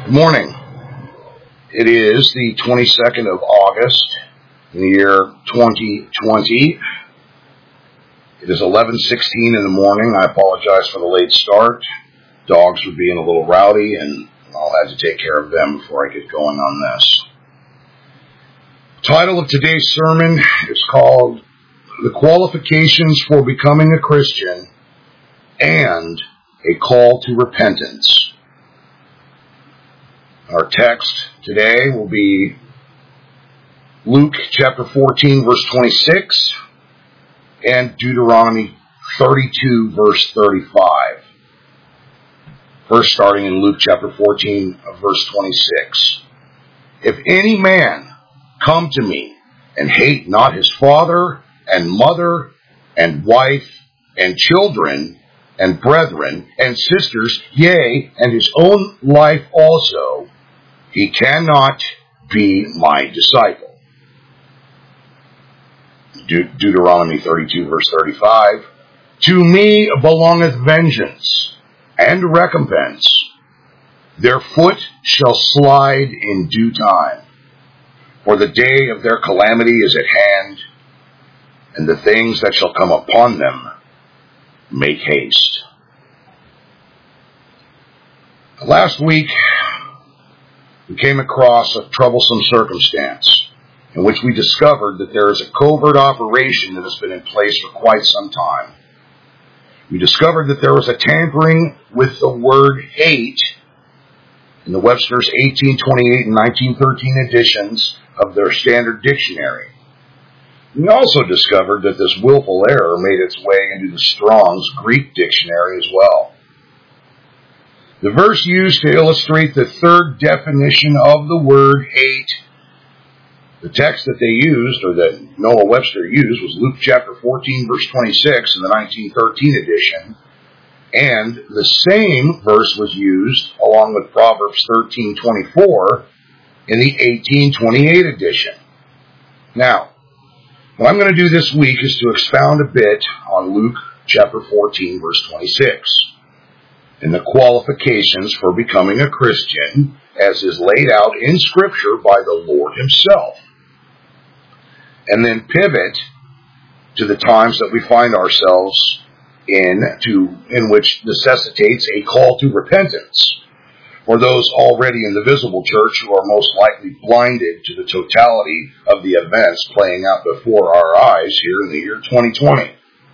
Good morning. It is the 22nd of August in the year 2020. It is 11:16 in the morning. I apologize for the late start. Dogs were being a little rowdy, and I'll have to take care of them before I get going on this. The title of today's sermon is called The Qualifications for Becoming a Christian and a Call to Repentance. Our text today will be Luke chapter 14, verse 26, and Deuteronomy 32, verse 35. First, starting in Luke chapter 14, verse 26. If any man come to me and hate not his father and mother and wife and children and brethren and sisters, yea, and his own life also, he cannot be my disciple. Deuteronomy 32, verse 35. To me belongeth vengeance and recompense. Their foot shall slide in due time. For the day of their calamity is at hand, and the things that shall come upon them make haste. Last week, we came across a troublesome circumstance in which we discovered that there is a covert operation that has been in place for quite some time. We discovered that there was a tampering with the word hate in the Webster's 1828 and 1913 editions of their standard dictionary. We also discovered that this willful error made its way into the Strong's Greek dictionary as well. The verse used to illustrate the third definition of the word hate, the text that they used, or that Noah Webster used, was Luke chapter 14, verse 26 in the 1913 edition, and the same verse was used along with Proverbs 13:24 in the 1828 edition. Now, what I'm going to do this week is to expound a bit on Luke chapter 14, verse 26, and the qualifications for becoming a Christian as is laid out in Scripture by the Lord Himself. And then pivot to the times that we find ourselves in which necessitates a call to repentance for those already in the visible church who are most likely blinded to the totality of the events playing out before our eyes here in the year 2020.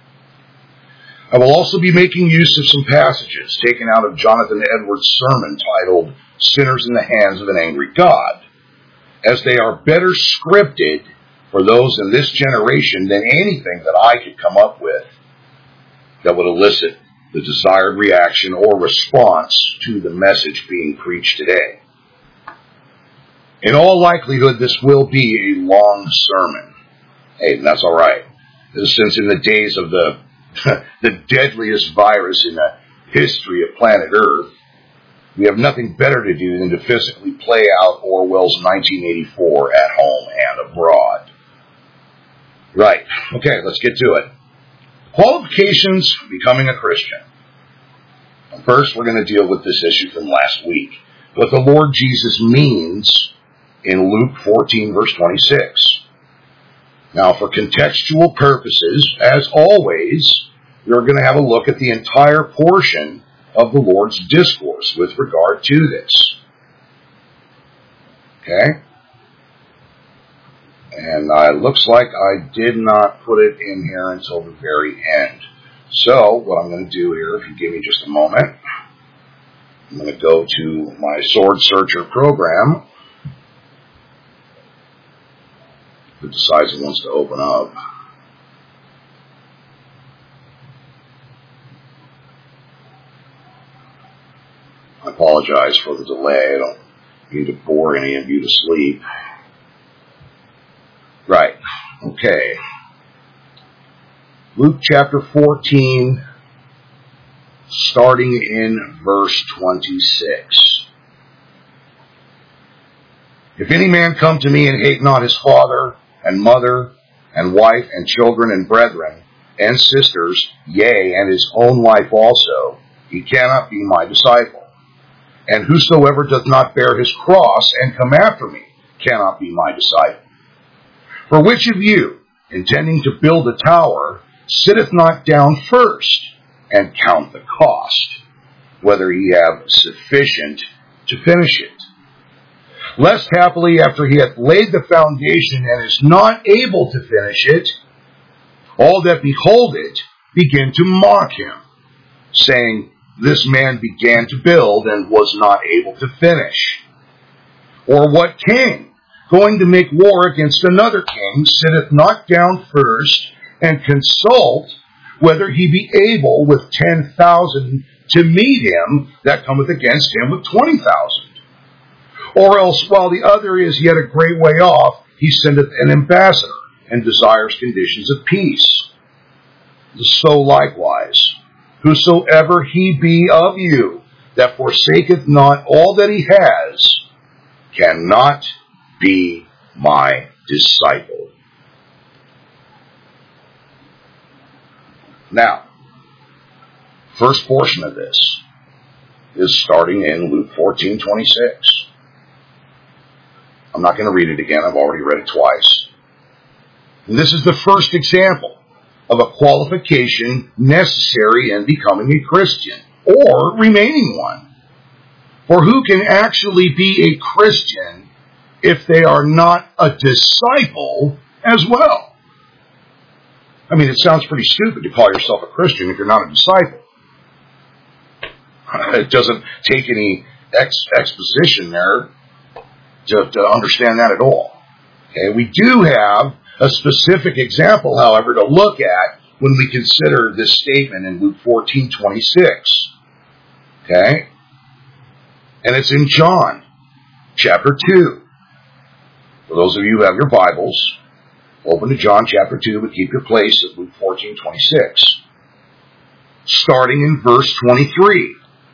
I will also be making use of some passages taken out of Jonathan Edwards' sermon titled Sinners in the Hands of an Angry God, as they are better scripted for those in this generation than anything that I could come up with that would elicit the desired reaction or response to the message being preached today. In all likelihood, this will be a long sermon. Hey, that's all right. Since in the days of the deadliest virus in the history of planet Earth, we have nothing better to do than to physically play out Orwell's 1984 at home and abroad. Right. Okay, let's get to it. Qualifications for becoming a Christian. First, we're going to deal with this issue from last week. What the Lord Jesus means in Luke 14, verse 26. Now, for contextual purposes, as always, we're going to have a look at the entire portion of the Lord's discourse with regard to this. Okay? And it looks like I did not put it in here until the very end. So, what I'm going to do here, if you give me just a moment, I'm going to go to my Sword Searcher program. If it decides it wants to open up. I apologize for the delay. I don't mean to bore any of you to sleep. Right. Okay. Luke chapter 14, starting in verse 26. If any man come to me and hate not his father and mother and wife and children and brethren and sisters, yea, and his own life also, he cannot be my disciple. And whosoever doth not bear his cross and come after me cannot be my disciple. For which of you, intending to build a tower, sitteth not down first and count the cost, whether he have sufficient to finish it? Lest happily after he hath laid the foundation and is not able to finish it, all that behold it begin to mock him, saying, This man began to build and was not able to finish. Or what king, going to make war against another king, sitteth not down first and consult whether he be able with 10,000 to meet him that cometh against him with 20,000? Or else, while the other is yet a great way off, he sendeth an ambassador and desires conditions of peace. So likewise, whosoever he be of you that forsaketh not all that he has cannot be my disciple. Now, first portion of this is starting in Luke 14:26. I'm not going to read it again. I've already read it twice. And this is the first example of a qualification necessary in becoming a Christian or remaining one. For who can actually be a Christian if they are not a disciple as well? I mean, it sounds pretty stupid to call yourself a Christian if you're not a disciple. It doesn't take any exposition there to understand that at all. Okay, we do have a specific example, however, to look at when we consider this statement in Luke 14:26. Okay? And it's in John chapter 2. For those of you who have your Bibles, open to John chapter 2, but keep your place at Luke 14:26. Starting in verse 23.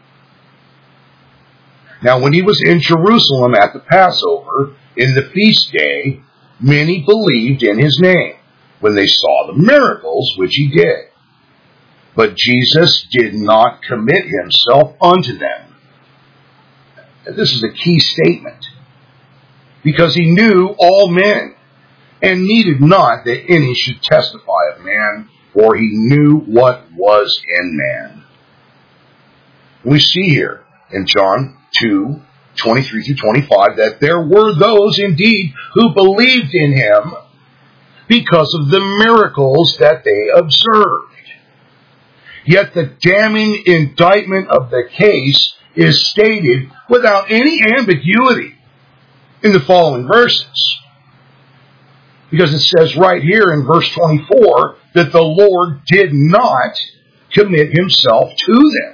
Now when he was in Jerusalem at the Passover, in the feast day, many believed in his name, when they saw the miracles which he did. But Jesus did not commit himself unto them. This is a key statement, because he knew all men, and needed not that any should testify of man, for he knew what was in man. We see here in John 2:23-25 that there were those indeed who believed in him because of the miracles that they observed. Yet the damning indictment of the case is stated without any ambiguity in the following verses. Because it says right here in verse 24 that the Lord did not commit himself to them.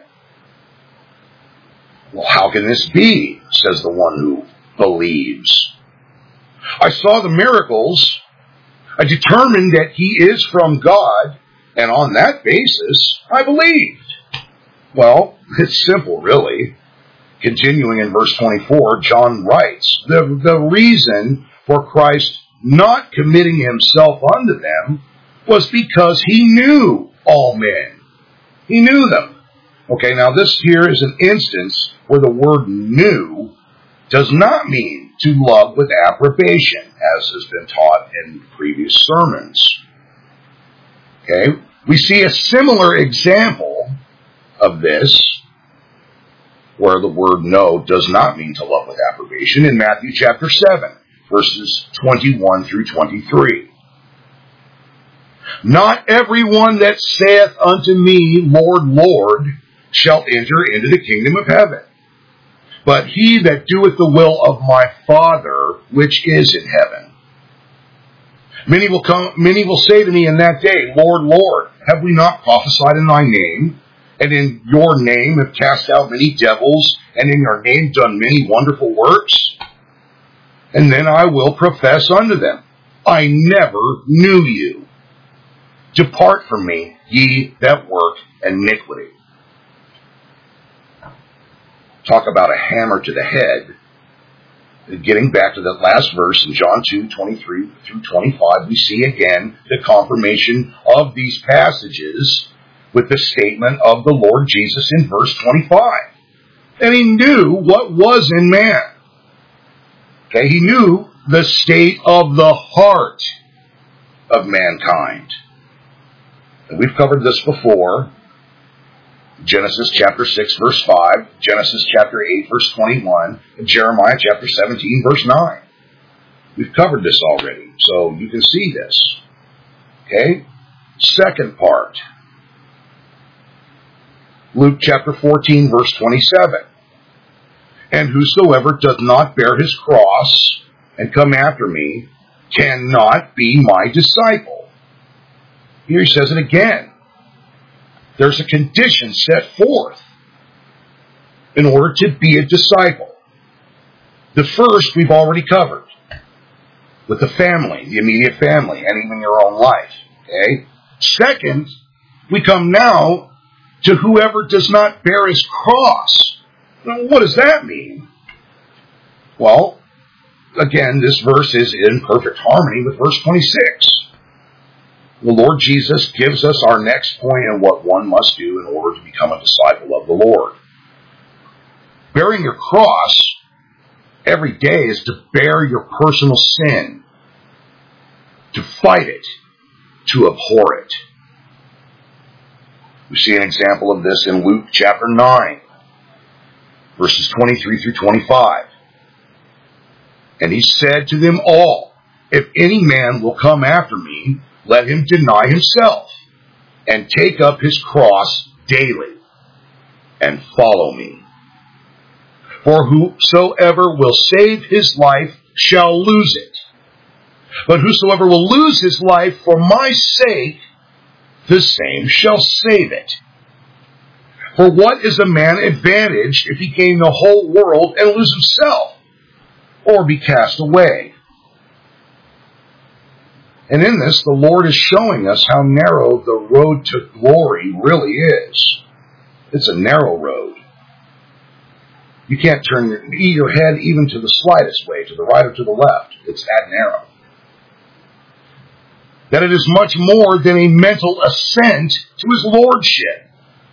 Well, how can this be, says the one who believes? I saw the miracles. I determined that he is from God, and on that basis, I believed. Well, it's simple, really. Continuing in verse 24, John writes, the reason for Christ not committing himself unto them was because he knew all men. He knew them. Okay, now this here is an instance where the word knew does not mean to love with approbation, as has been taught in previous sermons. Okay, we see a similar example of this, where the word know does not mean to love with approbation, in Matthew chapter 7, verses 21-23. Not everyone that saith unto me, Lord, Lord, shall enter into the kingdom of heaven, but he that doeth the will of my Father which is in heaven. Many will say to me in that day, Lord, Lord, have we not prophesied in thy name, and in your name have cast out many devils, and in your name done many wonderful works? And then I will profess unto them, I never knew you. Depart from me, ye that work iniquity. Talk about a hammer to the head. Getting back to that last verse in John 2:23-25, we see again the confirmation of these passages with the statement of the Lord Jesus in verse 25. And he knew what was in man. Okay, he knew the state of the heart of mankind. And we've covered this before. Genesis chapter 6, verse 5, Genesis chapter 8, verse 21, and Jeremiah chapter 17, verse 9. We've covered this already, so you can see this. Okay? Second part. Luke chapter 14, verse 27. And whosoever doth not bear his cross and come after me cannot be my disciple. Here he says it again. There's a condition set forth in order to be a disciple. The first we've already covered with the family, the immediate family, and even your own life. Okay? Second, we come now to whoever does not bear his cross. Now, what does that mean? Well, again, this verse is in perfect harmony with verse 26. The Lord Jesus gives us our next point in what one must do in order to become a disciple of the Lord. Bearing your cross every day is to bear your personal sin, to fight it, to abhor it. We see an example of this in Luke chapter 9, verses 23 through 25. And he said to them all, if any man will come after me, let him deny himself and take up his cross daily and follow me. For whosoever will save his life shall lose it. But whosoever will lose his life for my sake, the same shall save it. For what is a man advantaged if he gain the whole world and lose himself, or be cast away? And in this, the Lord is showing us how narrow the road to glory really is. It's a narrow road. You can't turn your head even to the slightest way, to the right or to the left. It's that narrow. That it is much more than a mental assent to his lordship.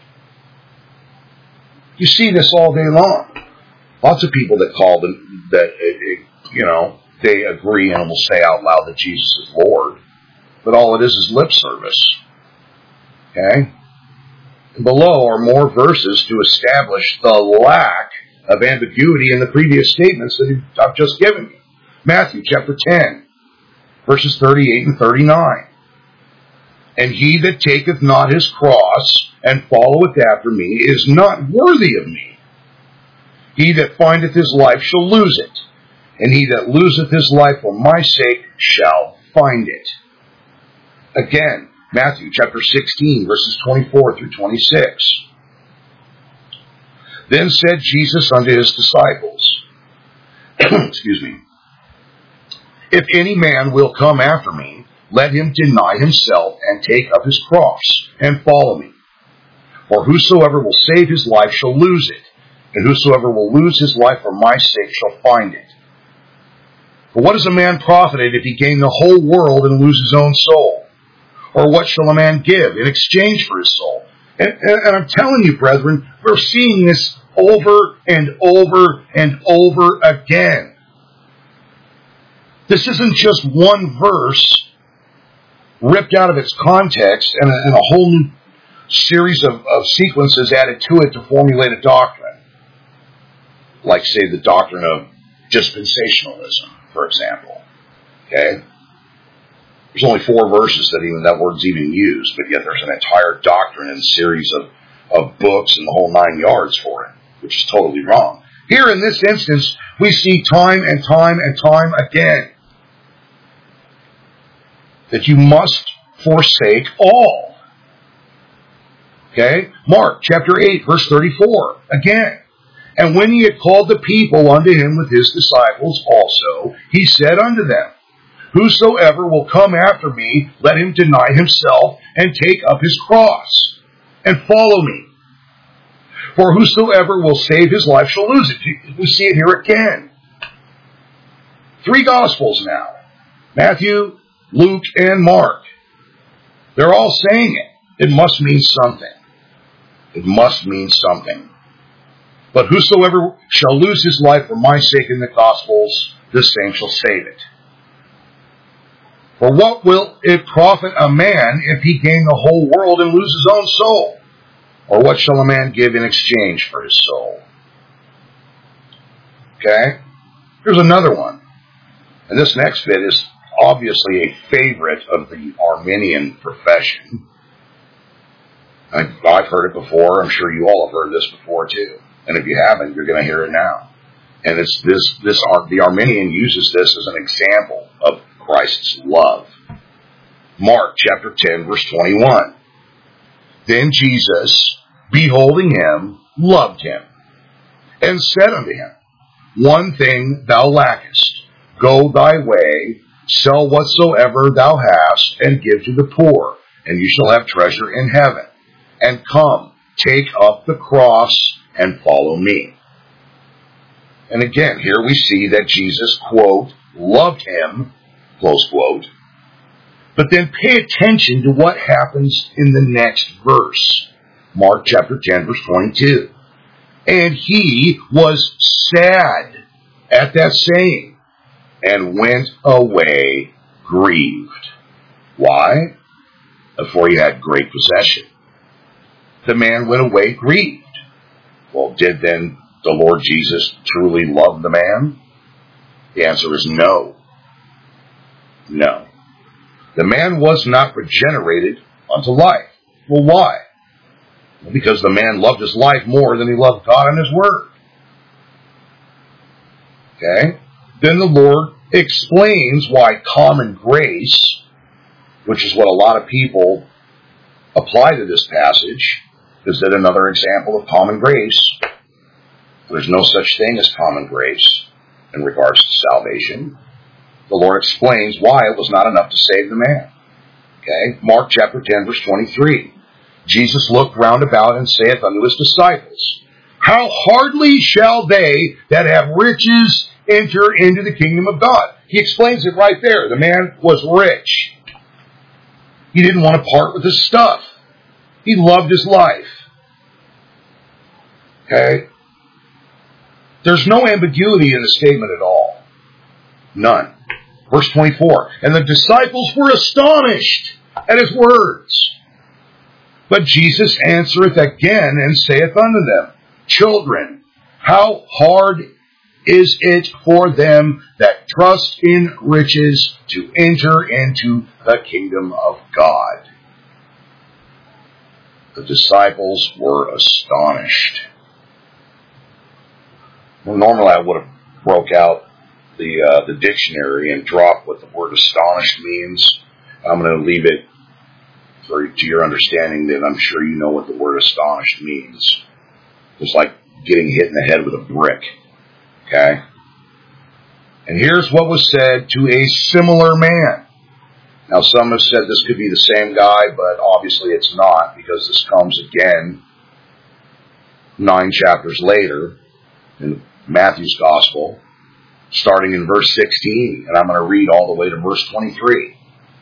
You see this all day long. Lots of people that call them, they agree and will say out loud that Jesus is Lord. But all it is lip service. Okay? And below are more verses to establish the lack of ambiguity in the previous statements that I've just given you. Matthew chapter 10, verses 38 and 39. And he that taketh not his cross and followeth after me is not worthy of me. He that findeth his life shall lose it, and he that loseth his life for my sake shall find it. Again, Matthew chapter 16, verses 24 through 26. Then said Jesus unto his disciples, excuse me, if any man will come after me, let him deny himself and take up his cross and follow me. For whosoever will save his life shall lose it, and whosoever will lose his life for my sake shall find it. For what is a man profited if he gain the whole world and lose his own soul? Or what shall a man give in exchange for his soul? And I'm telling you, brethren, we're seeing this over and over and over again. This isn't just one verse ripped out of its context and a whole new series of sequences added to it to formulate a doctrine. Like, say, the doctrine of dispensationalism, for example. Okay? There's only 4 verses that word's even used, but yet there's an entire doctrine and series of books and the whole 9 yards for it, which is totally wrong. Here in this instance, we see time and time and time again that you must forsake all. Okay? Mark chapter 8, verse 34, again. And when he had called the people unto him with his disciples also, he said unto them, whosoever will come after me, let him deny himself and take up his cross and follow me. For whosoever will save his life shall lose it. We see it here again. 3 Gospels now. Matthew, Luke, and Mark. They're all saying it. It must mean something. It must mean something. But whosoever shall lose his life for my sake in the gospels, the same shall save it. For what will it profit a man if he gain the whole world and lose his own soul? Or what shall a man give in exchange for his soul? Okay? Here's another one. And this next bit is obviously a favorite of the Arminian profession. I've heard it before. I'm sure you all have heard this before too. And if you haven't, you're going to hear it now. And it's the Arminian uses this as an example of Christ's love. Mark chapter 10, verse 21. Then Jesus, beholding him, loved him, and said unto him, One thing thou lackest. Go thy way, sell whatsoever thou hast, and give to the poor, and you shall have treasure in heaven. And come, take up the cross, and follow me. And again, here we see that Jesus, quote, loved him, close quote. But then pay attention to what happens in the next verse. Mark chapter 10, verse 22. And he was sad at that saying, and went away grieved. Why? For he had great possession. The man went away grieved. Well, did then the Lord Jesus truly love the man? The answer is no. No. The man was not regenerated unto life. Well, why? Well, because the man loved his life more than he loved God and his word. Okay? Then the Lord explains why common grace, which is what a lot of people apply to this passage, is that another example of common grace. There's no such thing as common grace in regards to salvation. The Lord explains why it was not enough to save the man. Okay? Mark chapter 10, verse 23. Jesus looked round about and saith unto his disciples, How hardly shall they that have riches enter into the kingdom of God? He explains it right there. The man was rich. He didn't want to part with his stuff. He loved his life. Okay? There's no ambiguity in the statement at all. None. Verse 24. And the disciples were astonished at his words. But Jesus answereth again and saith unto them, Children, how hard is it for them that trust in riches to enter into the kingdom of God? The disciples were astonished. Well, normally I would have broke out the dictionary and dropped what the word astonished means. I'm going to leave it to your understanding that I'm sure you know what the word astonished means. It's like getting hit in the head with a brick. Okay? And here's what was said to a similar man. Now, some have said this could be the same guy, but obviously it's not, because this comes again 9 chapters later in Matthew's Gospel, starting in verse 16, and I'm going to read all the way to verse 23.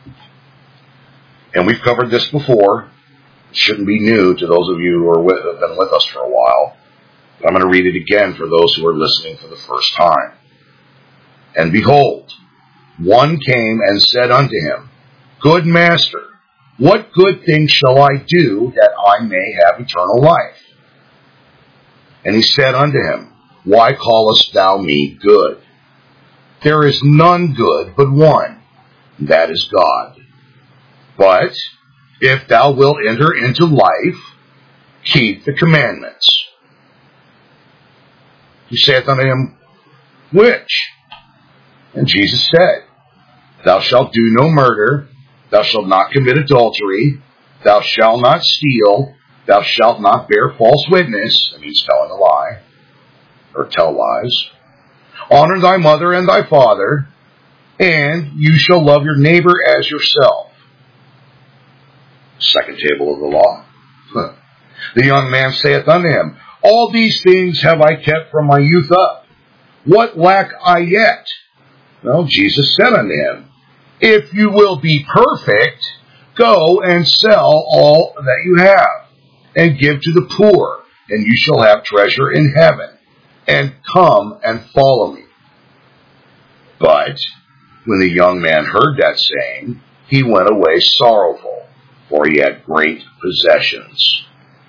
And we've covered this before. It shouldn't be new to those of you who have been with us for a while. But I'm going to read it again for those who are listening for the first time. And behold, one came and said unto him, Good master, what good thing shall I do that I may have eternal life? And he said unto him, Why callest thou me good? There is none good but one, and that is God. But if thou wilt enter into life, keep the commandments. He saith unto him, Which? And Jesus said, Thou shalt do no murder, thou shalt not commit adultery, thou shalt not steal, thou shalt not bear false witness, that means telling a lie, or tell lies. Honor thy mother and thy father, and you shall love your neighbor as yourself. Second table of the law. The young man saith unto him, All these things have I kept from my youth up. What lack I yet? Well, Jesus said unto him, If you will be perfect, go and sell all that you have, and give to the poor, and you shall have treasure in heaven. And come and follow me. But when the young man heard that saying, he went away sorrowful, for he had great possessions.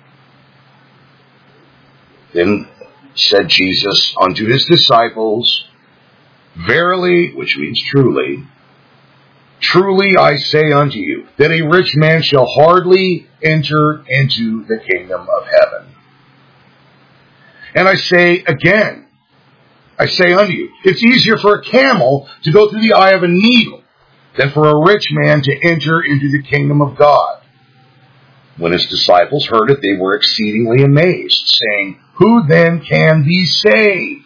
Then said Jesus unto his disciples, Verily, which means truly, truly I say unto you, that a rich man shall hardly enter into the kingdom of heaven. And I say again, I say unto you, it's easier for a camel to go through the eye of a needle than for a rich man to enter into the kingdom of God. When his disciples heard it, they were exceedingly amazed, saying, Who then can be saved?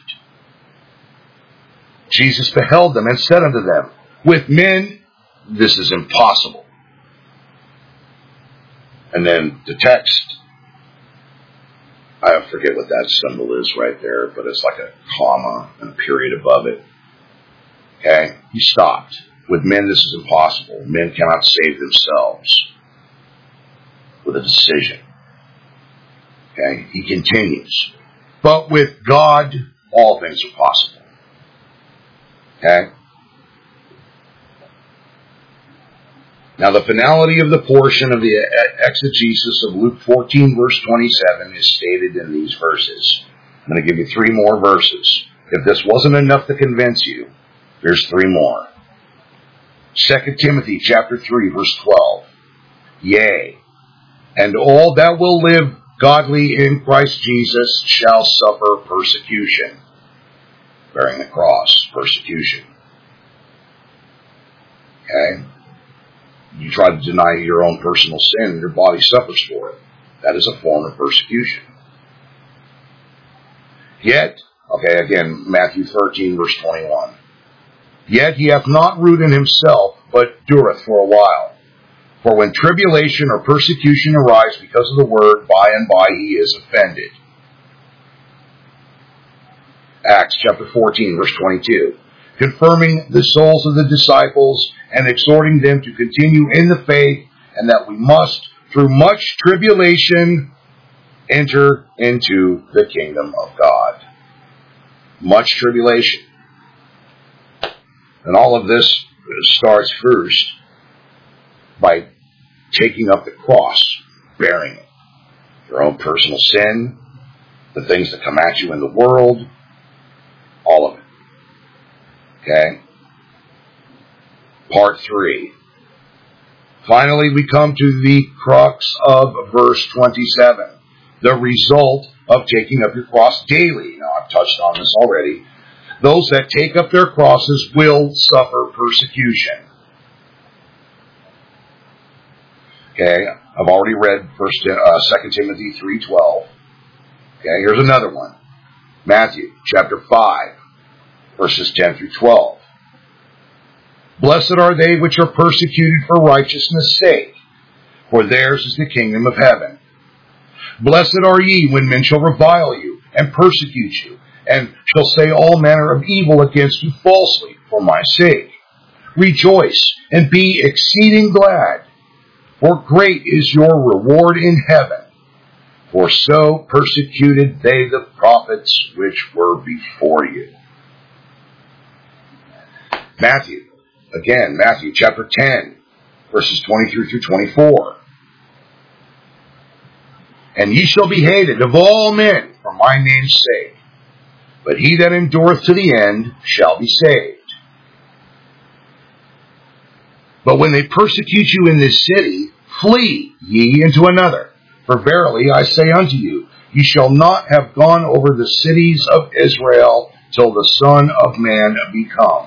Jesus beheld them and said unto them, With men this is impossible. And then the text, I forget what that symbol is right there, but it's like a comma and a period above it. Okay? He stopped. With men this is impossible. Men cannot save themselves with a decision. Okay? He continues. But with God, all things are possible. Okay? Now the finality of the portion of the exegesis of Luke 14 verse 27 is stated in these verses. I'm going to give you 3 more verses. If this wasn't enough to convince you, there's 3 more. 2 Timothy chapter 3 verse 12. Yea, and all that will live godly in Christ Jesus shall suffer persecution. Bearing the cross, persecution. Okay? You try to deny your own personal sin and your body suffers for it. That is a form of persecution. Yet, okay, again, Matthew 13 verse 21. Yet he hath not root in himself, but dureth for a while. For when tribulation or persecution arise because of the word, by and by he is offended. Acts chapter 14 verse 22. Confirming the souls of the disciples and exhorting them to continue in the faith, and that we must, through much tribulation, enter into the kingdom of God. Much tribulation. And all of this starts first by taking up the cross, bearing it. Your own personal sin, the things that come at you in the world, all of it. Okay? Part 3. Finally, we come to the crux of verse 27. The result of taking up your cross daily. Now, I've touched on this already. Those that take up their crosses will suffer persecution. Okay, I've already read 2 Timothy 3:12. Okay, here's another one. Matthew chapter 5, verses 10 through 12. Blessed are they which are persecuted for righteousness' sake, for theirs is the kingdom of heaven. Blessed are ye when men shall revile you, and persecute you, and shall say all manner of evil against you falsely for my sake. Rejoice, and be exceeding glad, for great is your reward in heaven. For so persecuted they the prophets which were before you. Matthew chapter 10, verses 23 through 24. And ye shall be hated of all men for my name's sake, but he that endureth to the end shall be saved. But when they persecute you in this city, flee ye into another. For verily I say unto you, ye shall not have gone over the cities of Israel till the Son of Man be come.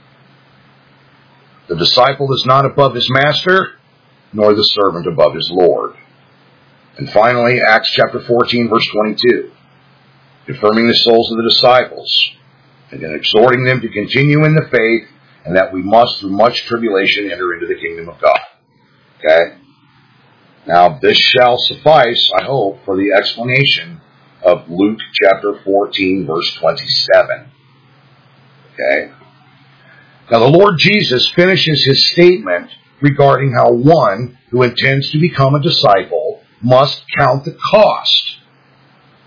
The disciple is not above his master, nor the servant above his Lord. And finally, Acts chapter 14, verse 22. Confirming the souls of the disciples, and then exhorting them to continue in the faith, and that we must, through much tribulation, enter into the kingdom of God. Okay? Now, this shall suffice, I hope, for the explanation of Luke chapter 14, verse 27. Okay? Now, the Lord Jesus finishes his statement regarding how one who intends to become a disciple must count the cost.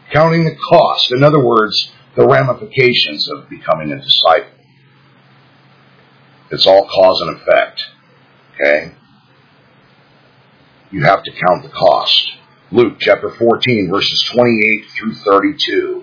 Counting the cost. In other words, the ramifications of becoming a disciple. It's all cause and effect. Okay? You have to count the cost. Luke chapter 14, verses 28 through 32.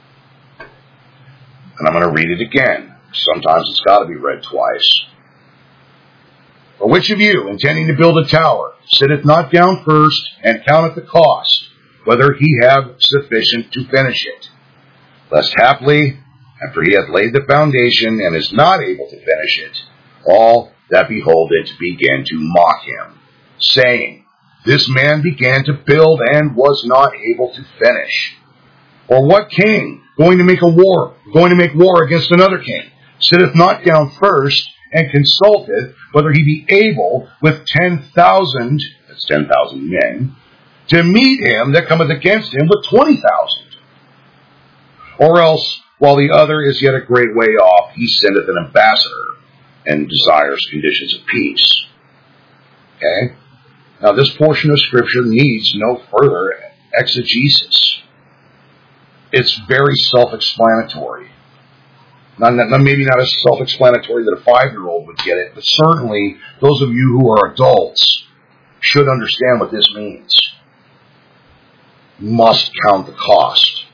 And I'm going to read it again. Sometimes it's got to be read twice. For which of you, intending to build a tower, sitteth not down first and counteth the cost, whether he have sufficient to finish it? Lest haply, after he hath laid the foundation and is not able to finish it, all that behold it begin to mock him, saying, This man began to build and was not able to finish. Or what king, going to make war against another king, sitteth not down first and consulteth whether he be able with 10,000, that's 10,000 men, to meet him that cometh against him with 20,000? Or else, while the other is yet a great way off, he sendeth an ambassador and desires conditions of peace. Okay? Now this portion of Scripture needs no further exegesis. It's very self-explanatory. Maybe not as self-explanatory that a 5-year-old would get it, but certainly those of you who are adults should understand what this means. You must count the cost.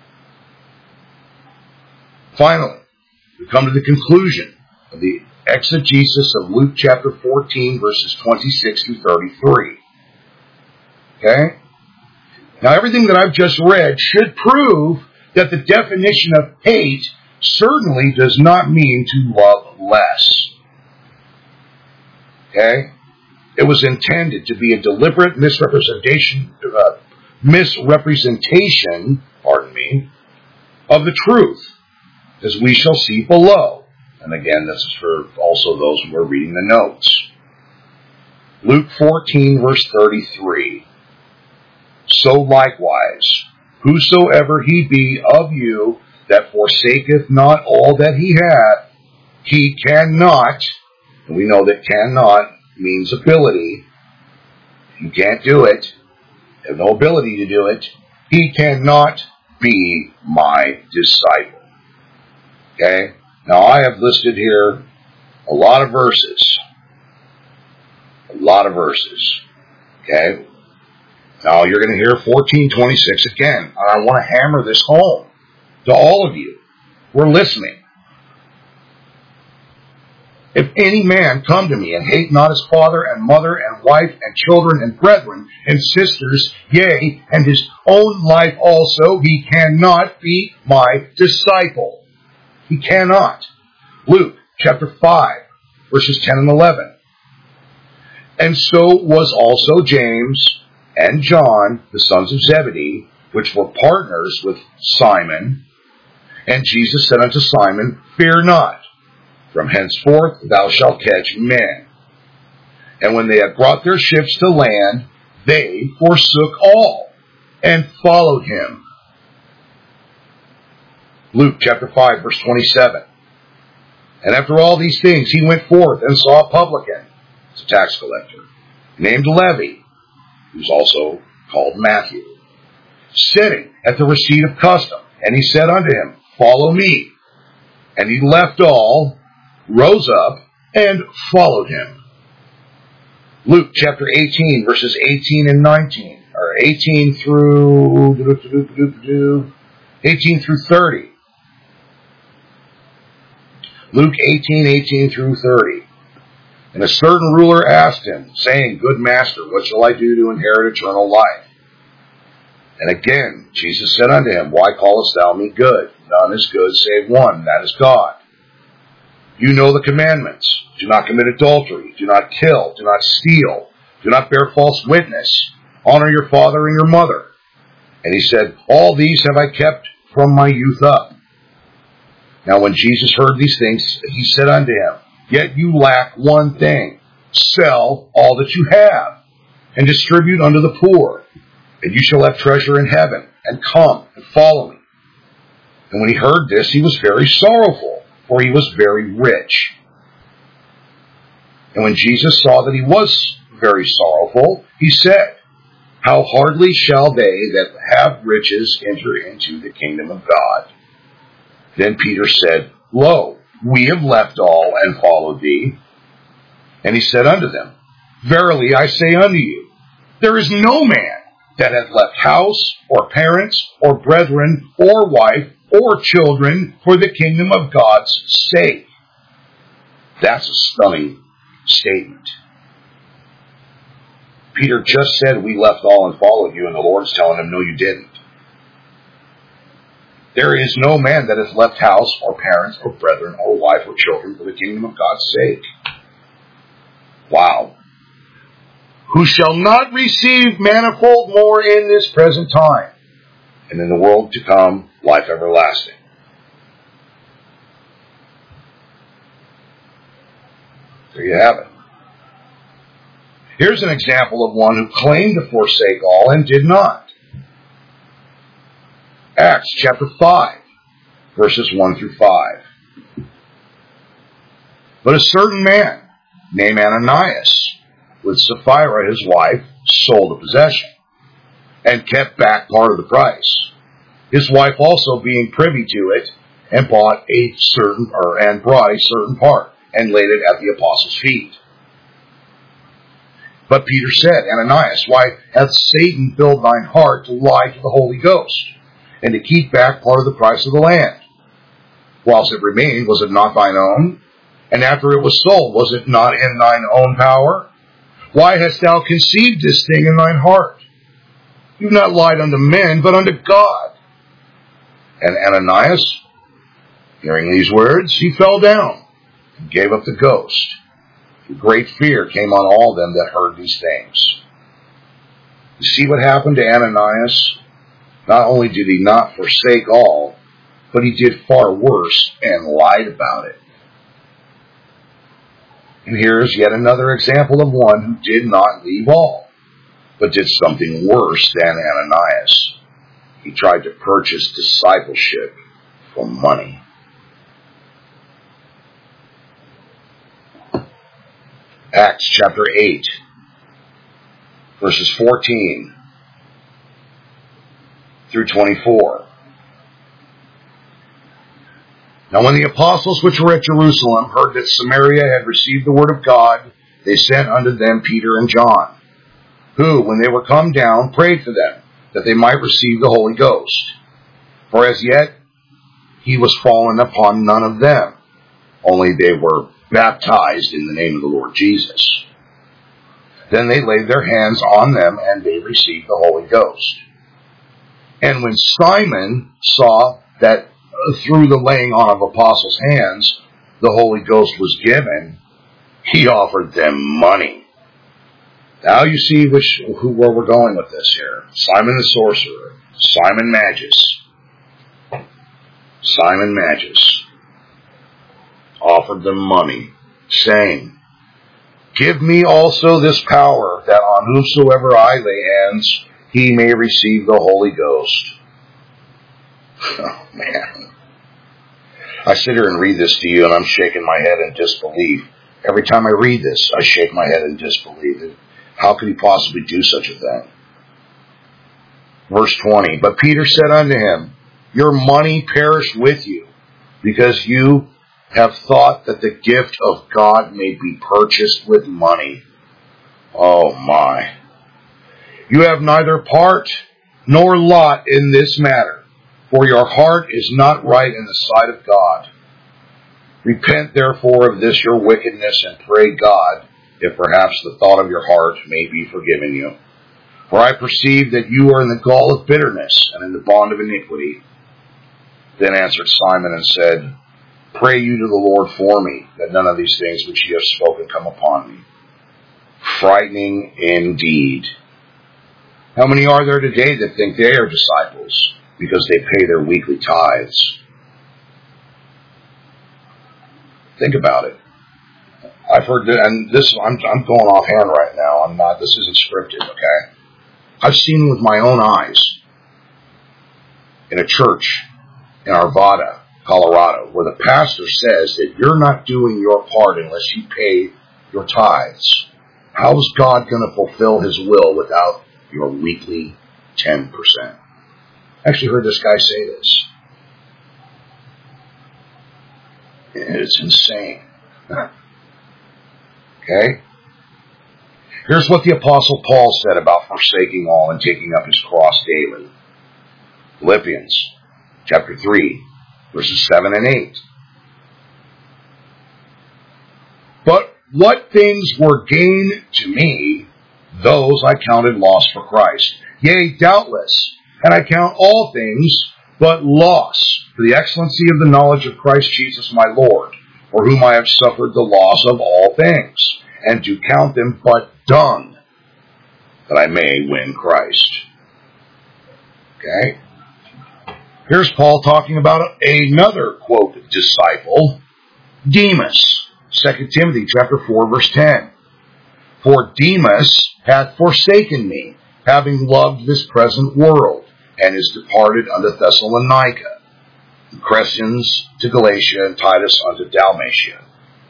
Finally, we come to the conclusion of the exegesis of Luke chapter 14, verses 26 through 33. Okay? Now, everything that I've just read should prove that the definition of hate certainly does not mean to love less. Okay? It was intended to be a deliberate misrepresentation, of the truth, as we shall see below. And again, this is for also those who are reading the notes. Luke 14, verse 33. So likewise, whosoever he be of you that forsaketh not all that he hath, he cannot, and we know that cannot means ability. You can't do it. You have no ability to do it. He cannot be my disciple. Okay? Now I have listed here a lot of verses. Okay? Now you're going to hear 14:26 again. And I want to hammer this home to all of you. We're listening. If any man come to me and hate not his father and mother and wife and children and brethren and sisters, yea, and his own life also, he cannot be my disciple. He cannot. Luke chapter 5, verses 10 and 11. And so was also James and John, the sons of Zebedee, which were partners with Simon. And Jesus said unto Simon, Fear not, from henceforth thou shalt catch men. And when they had brought their ships to land, they forsook all and followed him. Luke chapter 5, verse 27. And after all these things, he went forth and saw a publican, it's a tax collector, named Levi, who's also called Matthew, sitting at the receipt of custom. And he said unto him, Follow me. And he left all, rose up, and followed him. Luke chapter 18, verses 18 and 19, or 18 through 30. Luke 18 through 30. And a certain ruler asked him, saying, Good master, what shall I do to inherit eternal life? And again, Jesus said unto him, Why callest thou me good? None is good save one, that is God. You know the commandments. Do not commit adultery. Do not kill. Do not steal. Do not bear false witness. Honor your father and your mother. And he said, All these have I kept from my youth up. Now when Jesus heard these things, he said unto him, Yet you lack one thing. Sell all that you have, and distribute unto the poor, and you shall have treasure in heaven, and come and follow me. And when he heard this, he was very sorrowful, for he was very rich. And when Jesus saw that he was very sorrowful, he said, how hardly shall they that have riches enter into the kingdom of God? Then Peter said, Lo, we have left all and followed thee. And he said unto them, Verily I say unto you, there is no man that hath left house, or parents, or brethren, or wife, or children, for the kingdom of God's sake. That's a stunning statement. Peter just said, we left all and followed you, and the Lord's telling him, no, you didn't. There is no man that has left house, or parents, or brethren, or wife, or children, for the kingdom of God's sake. Wow. Who shall not receive manifold more in this present time, and in the world to come, life everlasting. There you have it. Here's an example of one who claimed to forsake all and did not. Acts chapter 5, verses 1 through 5. But a certain man named Ananias, with Sapphira his wife, sold a possession, and kept back part of the price. His wife also being privy to it, and brought a certain part, and laid it at the apostles' feet. But Peter said, Ananias, why hath Satan filled thine heart to lie to the Holy Ghost, and to keep back part of the price of the land? Whilst it remained, was it not thine own? And after it was sold, was it not in thine own power? Why hast thou conceived this thing in thine heart? You've not lied unto men, but unto God. And Ananias, hearing these words, he fell down and gave up the ghost. And great fear came on all them that heard these things. You see what happened to Ananias? Not only did he not forsake all, but he did far worse and lied about it. And here's yet another example of one who did not leave all, but did something worse than Ananias. He tried to purchase discipleship for money. Acts chapter 8, verses 14 through 24. Now when the apostles which were at Jerusalem heard that Samaria had received the word of God, they sent unto them Peter and John, who, when they were come down, prayed for them, that they might receive the Holy Ghost. For as yet he was fallen upon none of them, only they were baptized in the name of the Lord Jesus. Then they laid their hands on them, and they received the Holy Ghost. And when Simon saw that through the laying on of apostles' hands the Holy Ghost was given, he offered them money. Now you see where we're going with this here. Simon the sorcerer, Simon Magus, offered them money, saying, Give me also this power, that on whomsoever I lay hands, he may receive the Holy Ghost. Oh, man. I sit here and read this to you, and I'm shaking my head in disbelief. Every time I read this, I shake my head in disbelief. How could he possibly do such a thing? Verse 20, But Peter said unto him, Your money perish with you, because you have thought that the gift of God may be purchased with money. Oh my. You have neither part nor lot in this matter, for your heart is not right in the sight of God. Repent therefore of this your wickedness, and pray God, if perhaps the thought of your heart may be forgiven you. For I perceive that you are in the gall of bitterness, and in the bond of iniquity. Then answered Simon and said, Pray you to the Lord for me, that none of these things which ye have spoken come upon me. Frightening indeed. How many are there today that think they are disciples because they pay their weekly tithes? Think about it. I've heard that, and this, I'm going offhand right now. I'm not, this isn't scripted, okay? I've seen with my own eyes in a church in Arvada, Colorado, where the pastor says that you're not doing your part unless you pay your tithes. How is God going to fulfill his will without your weekly 10%. I actually heard this guy say this. It's insane. Okay? Here's what the Apostle Paul said about forsaking all and taking up his cross daily. Philippians chapter 3, verses 7 and 8. But what things were gain to me, those I counted loss for Christ. Yea, doubtless, and I count all things but loss for the excellency of the knowledge of Christ Jesus my Lord, for whom I have suffered the loss of all things, and to count them but dung, that I may win Christ. Okay? Here's Paul talking about another, quote, disciple, Demas. 2 Timothy chapter 4, verse 10. For Demas hath forsaken me, having loved this present world, and is departed unto Thessalonica, and Crescens to Galatia, and Titus unto Dalmatia.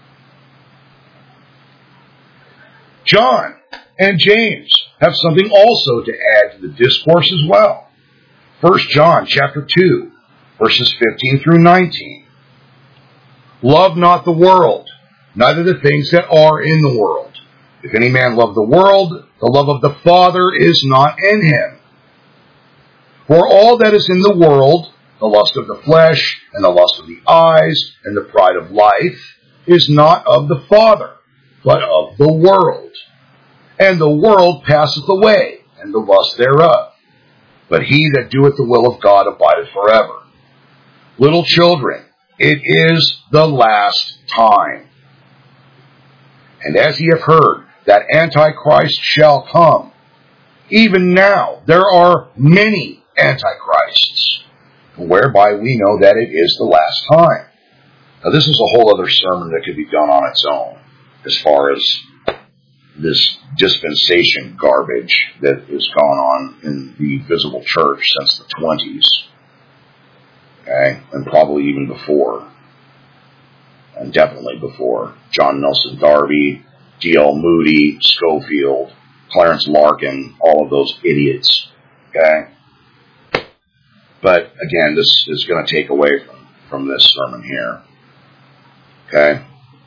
John and James have something also to add to the discourse as well. 1 John chapter 2, verses 15 through 19. Love not the world, neither the things that are in the world. If any man love the world, the love of the Father is not in him. For all that is in the world, the lust of the flesh, and the lust of the eyes, and the pride of life, is not of the Father, but of the world. And the world passeth away, and the lust thereof. But he that doeth the will of God abideth forever. Little children, it is the last time. And as ye have heard that Antichrist shall come, even now there are many Antichrists, whereby we know that it is the last time. Now this is a whole other sermon that could be done on its own, as far as this dispensation garbage that has gone on in the visible church since the 20s. Okay? And probably even before. And definitely before. John Nelson Darby, D.L. Moody, Schofield, Clarence Larkin, all of those idiots. Okay? But again, this is going to take away from this sermon here. Okay?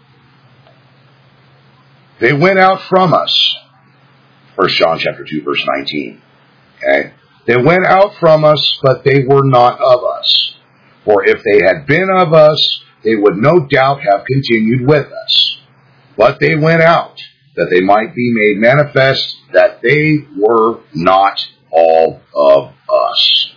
They went out from us. 1 John chapter 2, verse 19. Okay? They went out from us, but they were not of us. For if they had been of us, they would no doubt have continued with us. But they went out, that they might be made manifest that they were not all of us.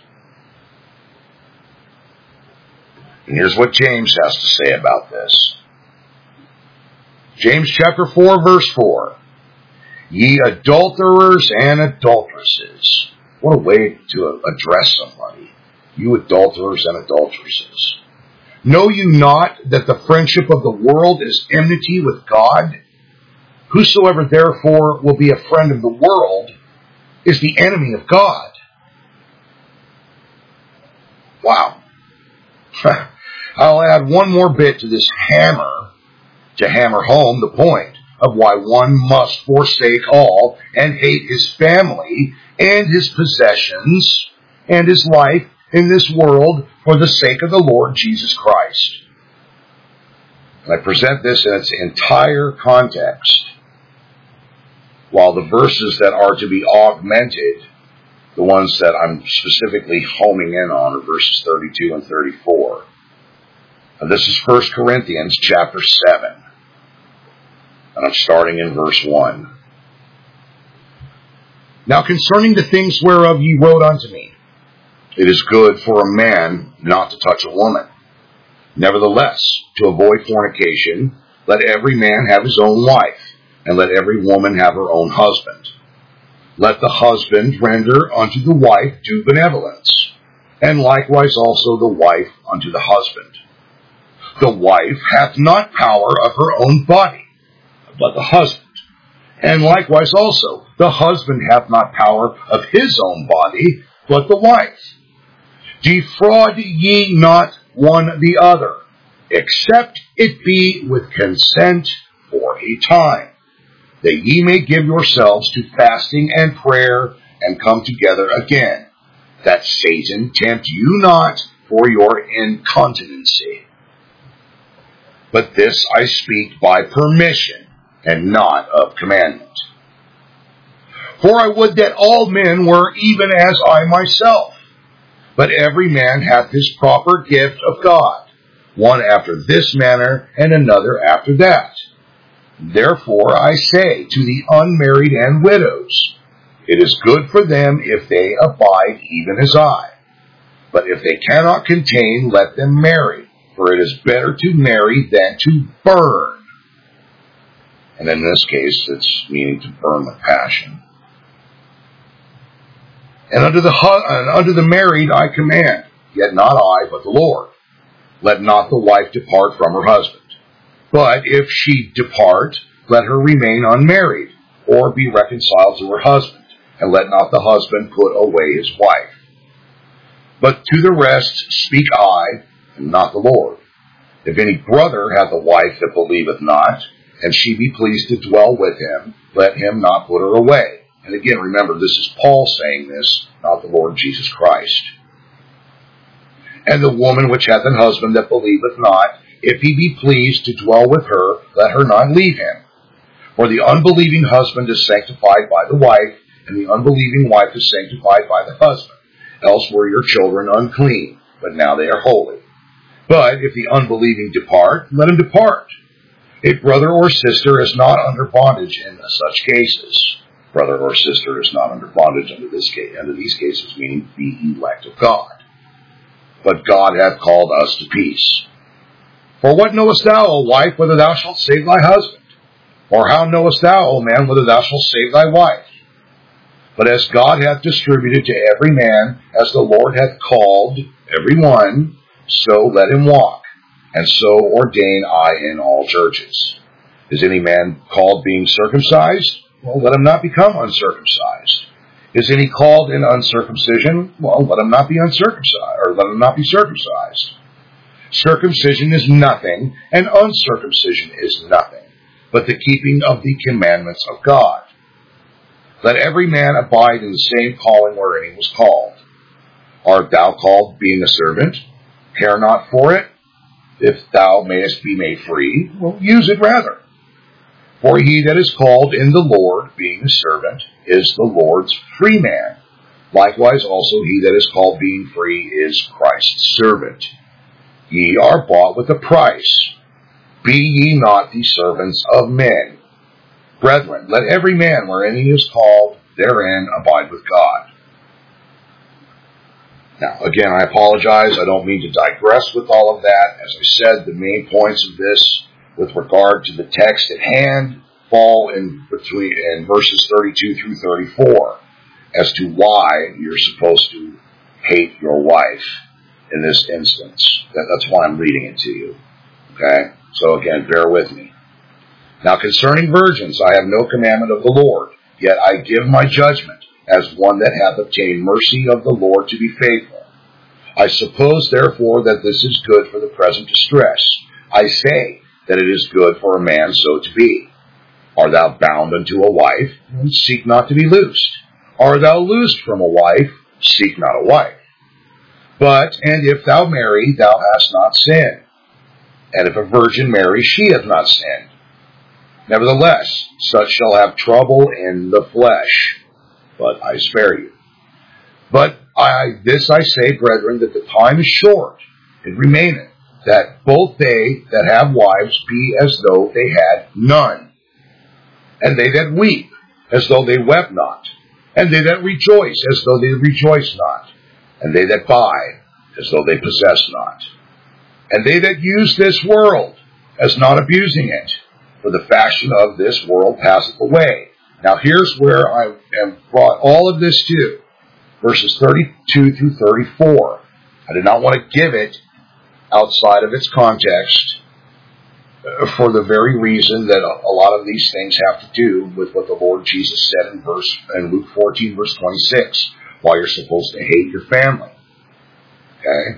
And here's what James has to say about this. James chapter 4, verse 4. Ye adulterers and adulteresses. What a way to address somebody. You adulterers and adulteresses. Know you not that the friendship of the world is enmity with God? Whosoever therefore will be a friend of the world is the enemy of God. Wow. I'll add one more bit to this hammer to hammer home the point of why one must forsake all and hate his family and his possessions and his life in this world for the sake of the Lord Jesus Christ. And I present this in its entire context, while the verses that are to be augmented, the ones that I'm specifically homing in on, are verses 32 and 34. And this is 1 Corinthians chapter 7. And I'm starting in verse 1. Now concerning the things whereof ye wrote unto me, it is good for a man not to touch a woman. Nevertheless, to avoid fornication, let every man have his own wife, and let every woman have her own husband. Let the husband render unto the wife due benevolence, and likewise also the wife unto the husband. The wife hath not power of her own body, but the husband. And likewise also, the husband hath not power of his own body, but the wife. Defraud ye not one the other, except it be with consent for a time, that ye may give yourselves to fasting and prayer and come together again, that Satan tempt you not for your incontinency. But this I speak by permission, and not of commandment. For I would that all men were even as I myself. But every man hath his proper gift of God, one after this manner, and another after that. Therefore I say to the unmarried and widows, it is good for them if they abide even as I. But if they cannot contain, let them marry, for it is better to marry than to burn. And in this case, it's meaning to burn with passion. And unto the married I command, yet not I, but the Lord. Let not the wife depart from her husband. But if she depart, let her remain unmarried, or be reconciled to her husband, and let not the husband put away his wife. But to the rest speak I, and not the Lord. If any brother hath a wife that believeth not, and she be pleased to dwell with him, let him not put her away. And again, remember, this is Paul saying this, not the Lord Jesus Christ. And the woman which hath an husband that believeth not, if he be pleased to dwell with her, let her not leave him. For the unbelieving husband is sanctified by the wife, and the unbelieving wife is sanctified by the husband. Else were your children unclean, but now they are holy. But if the unbelieving depart, let him depart. A brother or sister is not under bondage in such cases. Brother or sister is not under bondage under these cases, meaning the elect of God. But God hath called us to peace. For what knowest thou, O wife, whether thou shalt save thy husband? Or how knowest thou, O man, whether thou shalt save thy wife? But as God hath distributed to every man, as the Lord hath called every one, so let him walk, and so ordain I in all churches. Is any man called being circumcised? Well, let him not become uncircumcised. Is any called in uncircumcision? Well, let him not be uncircumcised, or let him not be circumcised. Circumcision is nothing, and uncircumcision is nothing, but the keeping of the commandments of God. Let every man abide in the same calling wherein he was called. Art thou called being a servant? Care not for it. If thou mayest be made free, well, use it rather. For he that is called in the Lord, being a servant, is the Lord's free man. Likewise also he that is called being free is Christ's servant. Ye are bought with a price. Be ye not the servants of men. Brethren, let every man wherein he is called, therein abide with God. Now, again, I apologize. I don't mean to digress with all of that. As I said, the main points of this with regard to the text at hand fall in verses 32 through 34 as to why you're supposed to hate your wife in this instance. That's why I'm reading it to you. Okay? So again, bear with me. Now concerning virgins, I have no commandment of the Lord, yet I give my judgment as one that hath obtained mercy of the Lord to be faithful. I suppose, therefore, that this is good for the present distress. I say that it is good for a man so to be. Art thou bound unto a wife? Seek not to be loosed. Art thou loosed from a wife? Seek not a wife. But, and if thou marry, thou hast not sinned. And if a virgin marry, she hath not sinned. Nevertheless, such shall have trouble in the flesh, but I spare you. But this I say, brethren, that the time is short, it remaineth, that both they that have wives be as though they had none, and they that weep, as though they wept not, and they that rejoice, as though they rejoice not, and they that buy, as though they possess not, and they that use this world, as not abusing it, for the fashion of this world passeth away. Now here's where I have brought all of this to, verses 32 through 34. I did not want to give it outside of its context for the very reason that a lot of these things have to do with what the Lord Jesus said in Luke 14, verse 26, why you're supposed to hate your family. Okay?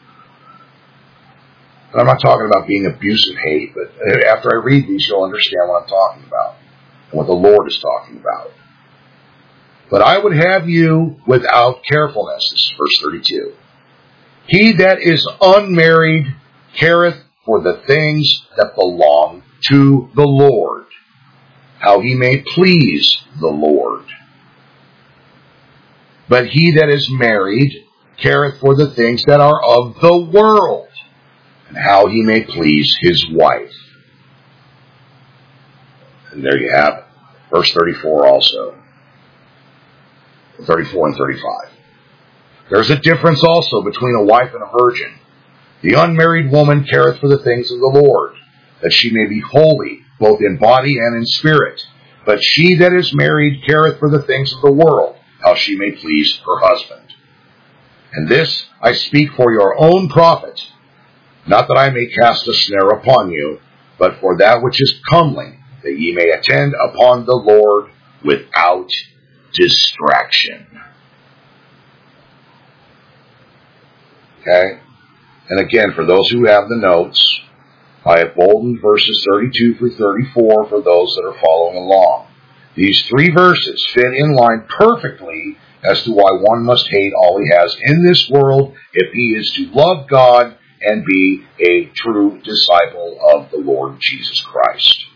And I'm not talking about being abusive hate, but after I read these, you'll understand what I'm talking about and what the Lord is talking about. But I would have you without carefulness. This is verse 32. He that is unmarried careth for the things that belong to the Lord, how he may please the Lord. But he that is married careth for the things that are of the world, and how he may please his wife. And there you have it. Verse 34 also. 34 and 35. There's a difference also between a wife and a virgin. The unmarried woman careth for the things of the Lord, that she may be holy, both in body and in spirit. But she that is married careth for the things of the world, how she may please her husband. And this I speak for your own profit, not that I may cast a snare upon you, but for that which is comely, that ye may attend upon the Lord without distraction. Okay? And again, for those who have the notes, I have bolded verses 32 through 34 for those that are following along. These three verses fit in line perfectly as to why one must hate all he has in this world if he is to love God and be a true disciple of the Lord Jesus Christ.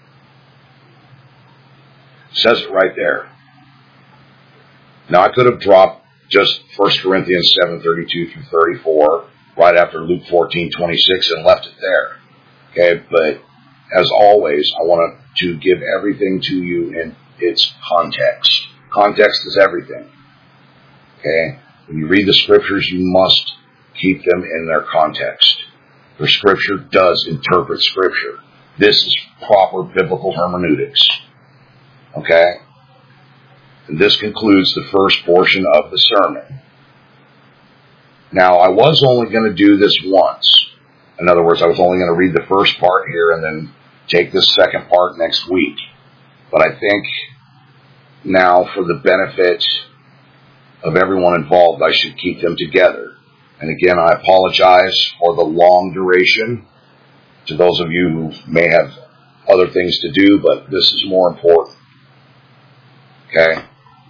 It says it right there. Now I could have dropped just 1 Corinthians 7:32 through 34 right after Luke 14:26 and left it there. Okay, but as always, I want to give everything to you in its context. Context is everything. Okay? When you read the scriptures, you must keep them in their context. For scripture does interpret scripture. This is proper biblical hermeneutics. Okay? And this concludes the first portion of the sermon. Now, I was only going to do this once. In other words, I was only going to read the first part here and then take this second part next week. But I think now, for the benefit of everyone involved, I should keep them together. And again, I apologize for the long duration to those of you who may have other things to do, but this is more important. Okay?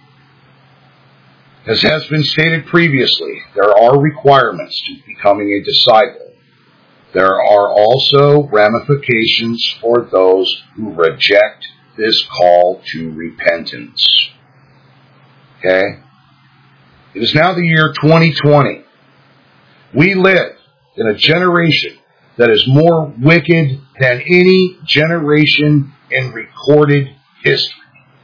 As has been stated previously, there are requirements to becoming a disciple. There are also ramifications for those who reject this call to repentance. Okay? It is now the year 2020. We live in a generation that is more wicked than any generation in recorded history.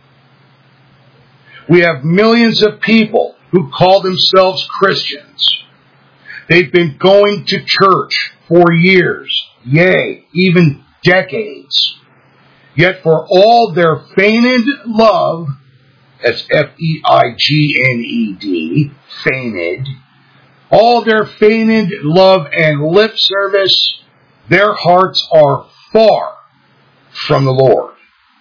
We have millions of people who call themselves Christians. They've been going to church for years, yea, even decades. Yet for all their feigned love, that's F-E-I-G-N-E-D, feigned, all their feigned love and lip service, their hearts are far from the Lord.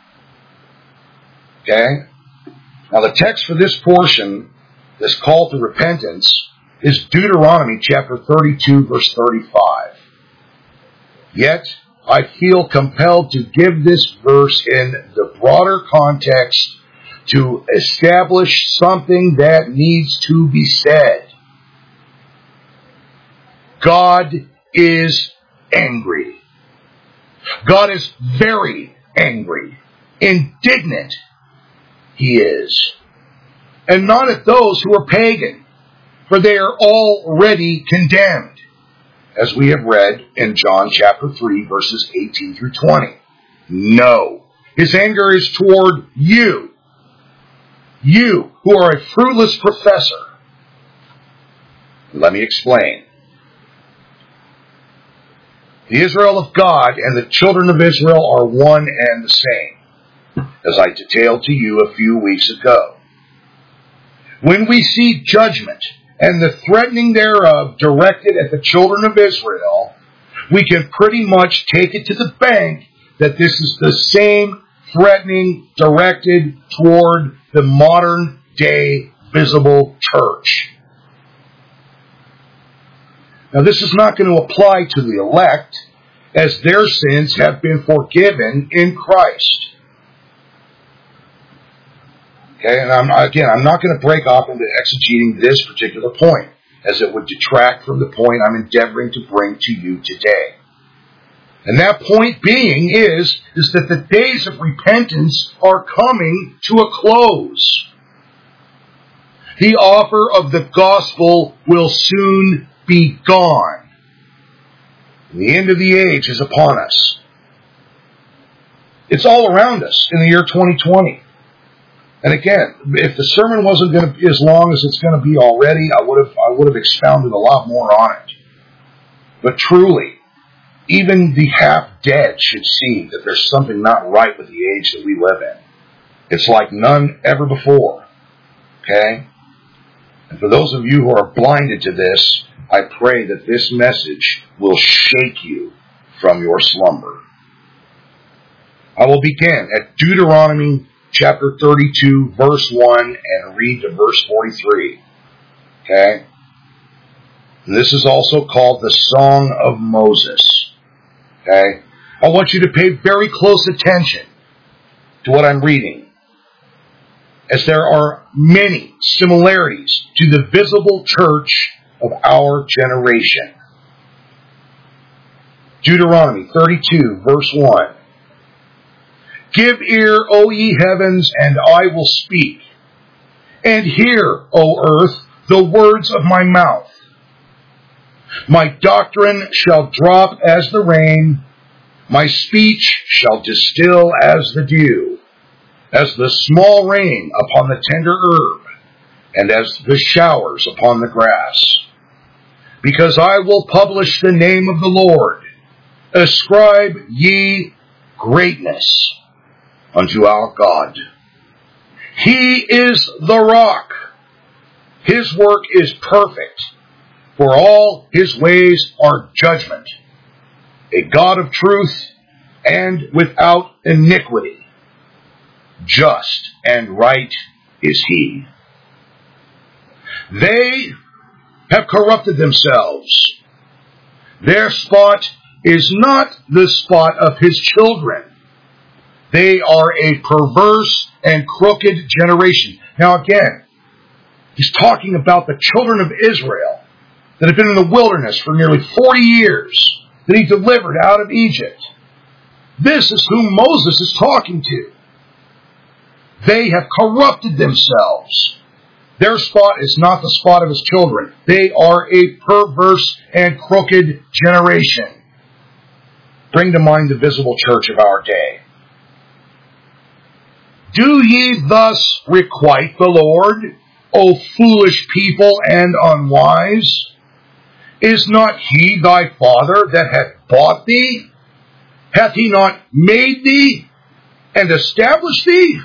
Okay? Now the text for this portion, this call to repentance, is Deuteronomy chapter 32, verse 35. Yet, I feel compelled to give this verse in the broader context to establish something that needs to be said. God is angry. God is very angry. Indignant He is. And not at those who are pagan, for they are already condemned, as we have read in John chapter 3, verses 18 through 20. No. His anger is toward you. You, who are a fruitless professor. Let me explain. The Israel of God and the children of Israel are one and the same, as I detailed to you a few weeks ago. When we see judgment and the threatening thereof directed at the children of Israel, we can pretty much take it to the bank that this is the same threatening directed toward the modern day visible church. Now this is not going to apply to the elect, as their sins have been forgiven in Christ. Okay, and I'm not going to break off into exegeting this particular point, as it would detract from the point I'm endeavoring to bring to you today. And that point being is that the days of repentance are coming to a close. The offer of the gospel will soon be gone. The end of the age is upon us. It's all around us in the year 2020. And again, if the sermon wasn't going to be as long as it's going to be already, I would have expounded a lot more on it. But truly, even the half-dead should see that there's something not right with the age that we live in. It's like none ever before. Okay? And for those of you who are blinded to this, I pray that this message will shake you from your slumber. I will begin at Deuteronomy chapter 32, verse 1, and read to verse 43. Okay? And this is also called the Song of Moses. Okay? I want you to pay very close attention to what I'm reading, as there are many similarities to the visible church of our generation. Deuteronomy 32, verse 1. Give ear, O ye heavens, and I will speak. And hear, O earth, the words of my mouth. My doctrine shall drop as the rain, my speech shall distill as the dew, as the small rain upon the tender herb, and as the showers upon the grass. Because I will publish the name of the Lord. Ascribe ye greatness unto our God. He is the rock. His work is perfect, for all his ways are judgment. A God of truth and without iniquity. Just and right is he. They have corrupted themselves. Their spot is not the spot of his children. They are a perverse and crooked generation. Now again, he's talking about the children of Israel that have been in the wilderness for nearly 40 years, that he delivered out of Egypt. This is whom Moses is talking to. They have corrupted themselves. Their spot is not the spot of his children. They are a perverse and crooked generation. Bring to mind the visible church of our day. Do ye thus requite the Lord, O foolish people and unwise? Is not he thy father that hath bought thee? Hath he not made thee and established thee?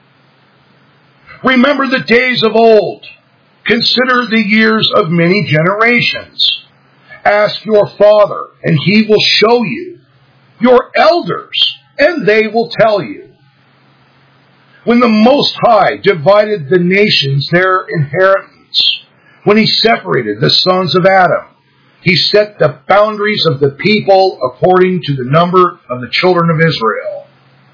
Remember the days of old. Consider the years of many generations. Ask your father, and he will show you. Your elders, and they will tell you. When the Most High divided the nations their inheritance, when he separated the sons of Adam, he set the boundaries of the people according to the number of the children of Israel.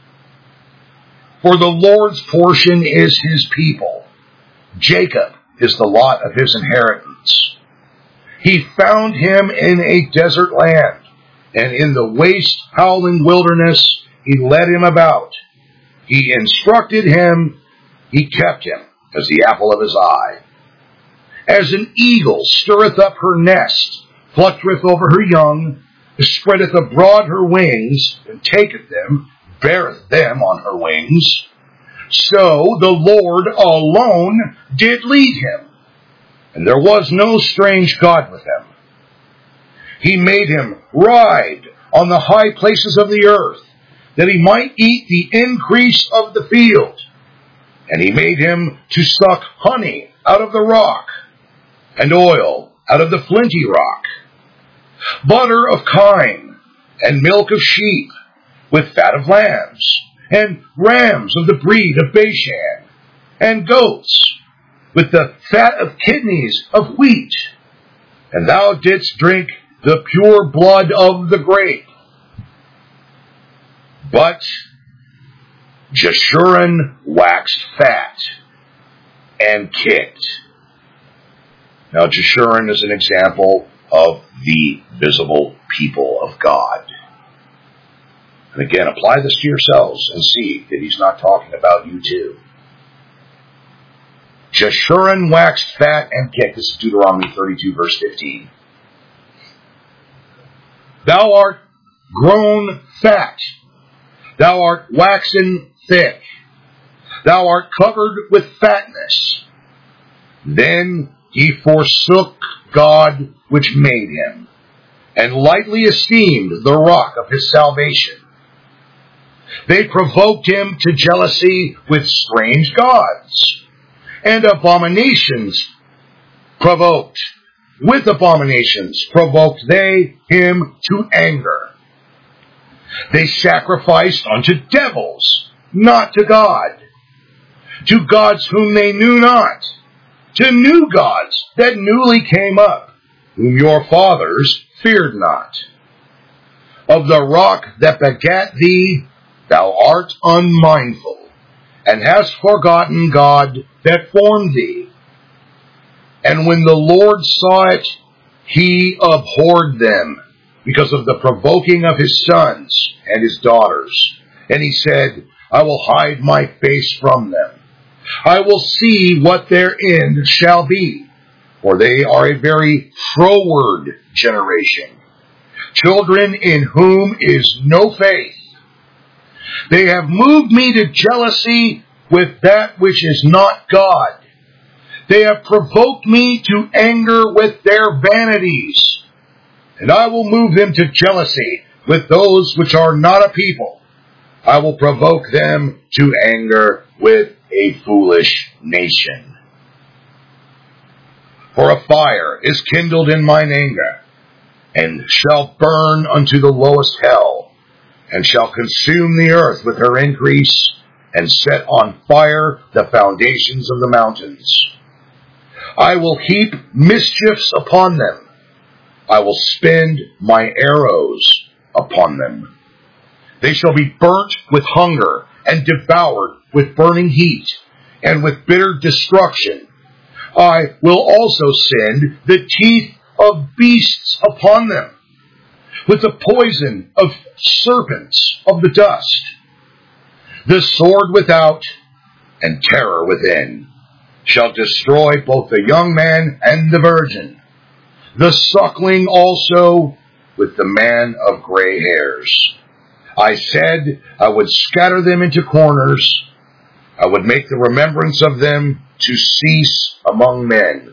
For the Lord's portion is his people. Jacob is the lot of his inheritance. He found him in a desert land, and in the waste, howling wilderness he led him about. He instructed him, he kept him as the apple of his eye. As an eagle stirreth up her nest, fluttereth over her young, spreadeth abroad her wings, and taketh them, beareth them on her wings. So the Lord alone did lead him, and there was no strange God with him. He made him ride on the high places of the earth, that he might eat the increase of the field. And he made him to suck honey out of the rock, and oil out of the flinty rock, butter of kine, and milk of sheep, with fat of lambs, and rams of the breed of Bashan, and goats, with the fat of kidneys of wheat. And thou didst drink the pure blood of the grape. But Jeshurun waxed fat, and kicked. Now, Jeshurun is an example of the visible people of God. And again, apply this to yourselves and see that he's not talking about you too. Jeshurun waxed fat and kicked. This is Deuteronomy 32, verse 15. Thou art grown fat. Thou art waxen thick. Thou art covered with fatness. Then he forsook God which made him, and lightly esteemed the rock of his salvation. They provoked him to jealousy with strange gods, and abominations provoked. With abominations provoked they him to anger. They sacrificed unto devils, not to God, to gods whom they knew not, to new gods that newly came up, whom your fathers feared not. Of the rock that begat thee, thou art unmindful, and hast forgotten God that formed thee. And when the Lord saw it, he abhorred them, because of the provoking of his sons and his daughters. And he said, I will hide my face from them. I will see what their end shall be, for they are a very froward generation, children in whom is no faith. They have moved me to jealousy with that which is not God. They have provoked me to anger with their vanities, and I will move them to jealousy with those which are not a people. I will provoke them to anger with a foolish nation. For a fire is kindled in mine anger, and shall burn unto the lowest hell, and shall consume the earth with her increase, and set on fire the foundations of the mountains. I will heap mischiefs upon them. I will spend my arrows upon them. They shall be burnt with hunger, and devoured with burning heat, and with bitter destruction. I will also send the teeth of beasts upon them, with the poison of serpents of the dust. The sword without, and terror within, shall destroy both the young man and the virgin, the suckling also with the man of gray hairs. I said I would scatter them into corners. I would make the remembrance of them to cease among men.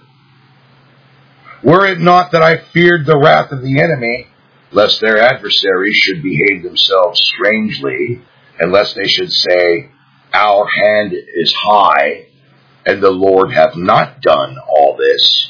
Were it not that I feared the wrath of the enemy, lest their adversaries should behave themselves strangely, and lest they should say, Our hand is high, and the Lord hath not done all this.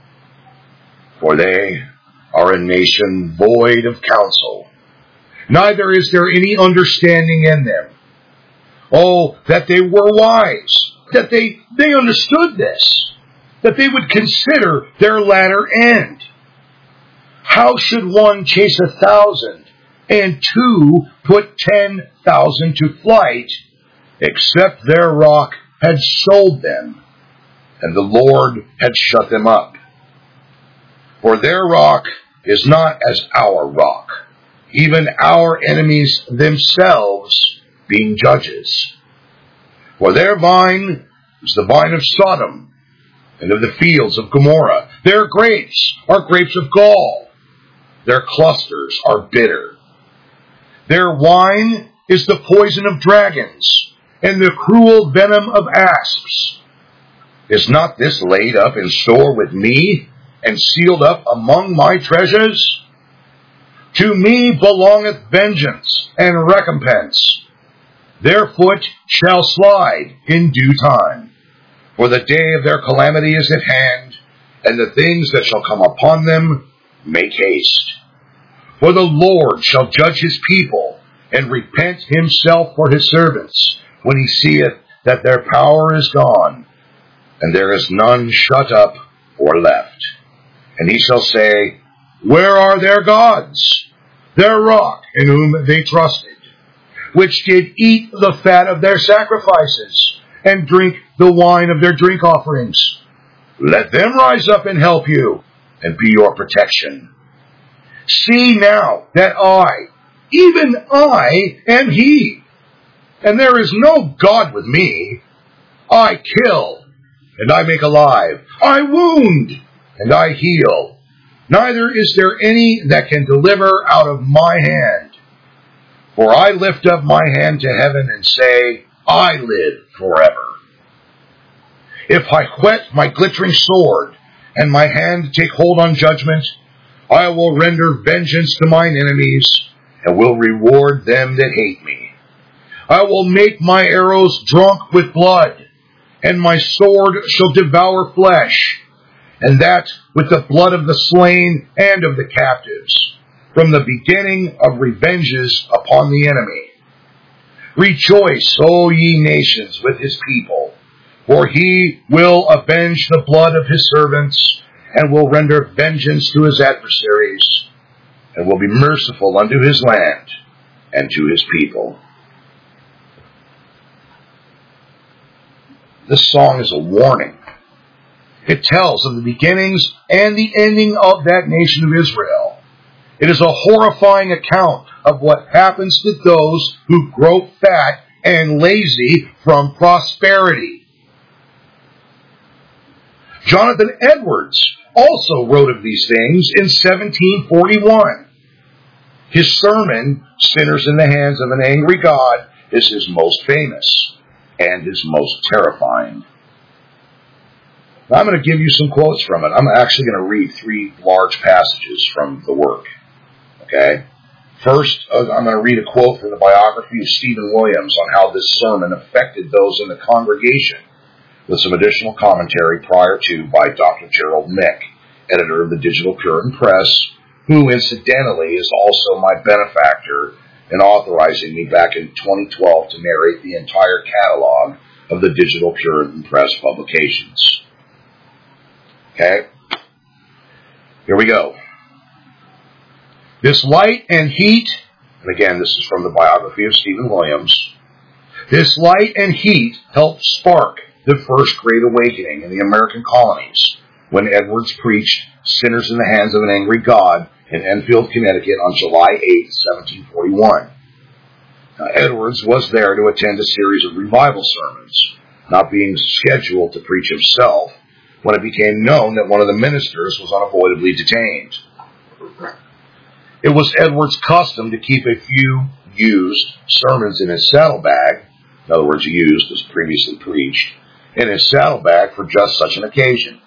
For they are a nation void of counsel, neither is there any understanding in them. Oh, that they were wise, that they understood this, that they would consider their latter end. How should one chase 1,000, and two put 10,000 to flight, except their rock had sold them, and the Lord had shut them up? For their rock is not as our rock, even our enemies themselves being judges. For their vine is the vine of Sodom, and of the fields of Gomorrah. Their grapes are grapes of gall. Their clusters are bitter. Their wine is the poison of dragons, and the cruel venom of asps. Is not this laid up in store with me, and sealed up among my treasures? To me belongeth vengeance and recompense. Their foot shall slide in due time. For the day of their calamity is at hand, and the things that shall come upon them make haste. For the Lord shall judge his people, and repent himself for his servants, when he seeth that their power is gone, and there is none shut up or left. And he shall say, Where are their gods, their rock in whom they trusted, which did eat the fat of their sacrifices, and drink the wine of their drink offerings. Let them rise up and help you and be your protection. See now that I, even I, am He, and there is no God with me. I kill, and I make alive. I wound, and I heal. Neither is there any that can deliver out of my hand. For I lift up my hand to heaven and say, I live forever. If I whet my glittering sword, and my hand take hold on judgment, I will render vengeance to mine enemies, and will reward them that hate me. I will make my arrows drunk with blood, and my sword shall devour flesh, and that with the blood of the slain and of the captives, from the beginning of revenges upon the enemy. Rejoice, O ye nations, with his people, for he will avenge the blood of his servants, and will render vengeance to his adversaries, and will be merciful unto his land and to his people. This song is a warning. It tells of the beginnings and the ending of that nation of Israel. It is a horrifying account of what happens to those who grow fat and lazy from prosperity. Jonathan Edwards also wrote of these things in 1741. His sermon, Sinners in the Hands of an Angry God, is his most famous and his most terrifying. Now, I'm going to give you some quotes from it. I'm actually going to read 3 large passages from the work. Okay? First, I'm going to read a quote from the biography of Stephen Williams on how this sermon affected those in the congregation, with some additional commentary prior to by Dr. Gerald Mick, editor of the Digital Puritan Press, who incidentally is also my benefactor in authorizing me back in 2012 to narrate the entire catalog of the Digital Puritan Press publications. Okay? Here we go. This light and heat, and again this is from the biography of Stephen Williams, this light and heat helped spark the first Great Awakening in the American colonies when Edwards preached Sinners in the Hands of an Angry God in Enfield, Connecticut on July 8, 1741. Now, Edwards was there to attend a series of revival sermons, not being scheduled to preach himself, when it became known that one of the ministers was unavoidably detained. It was Edwards' custom to keep a few used sermons in his saddlebag, in other words, used as previously preached, in his saddlebag for just such an occasion.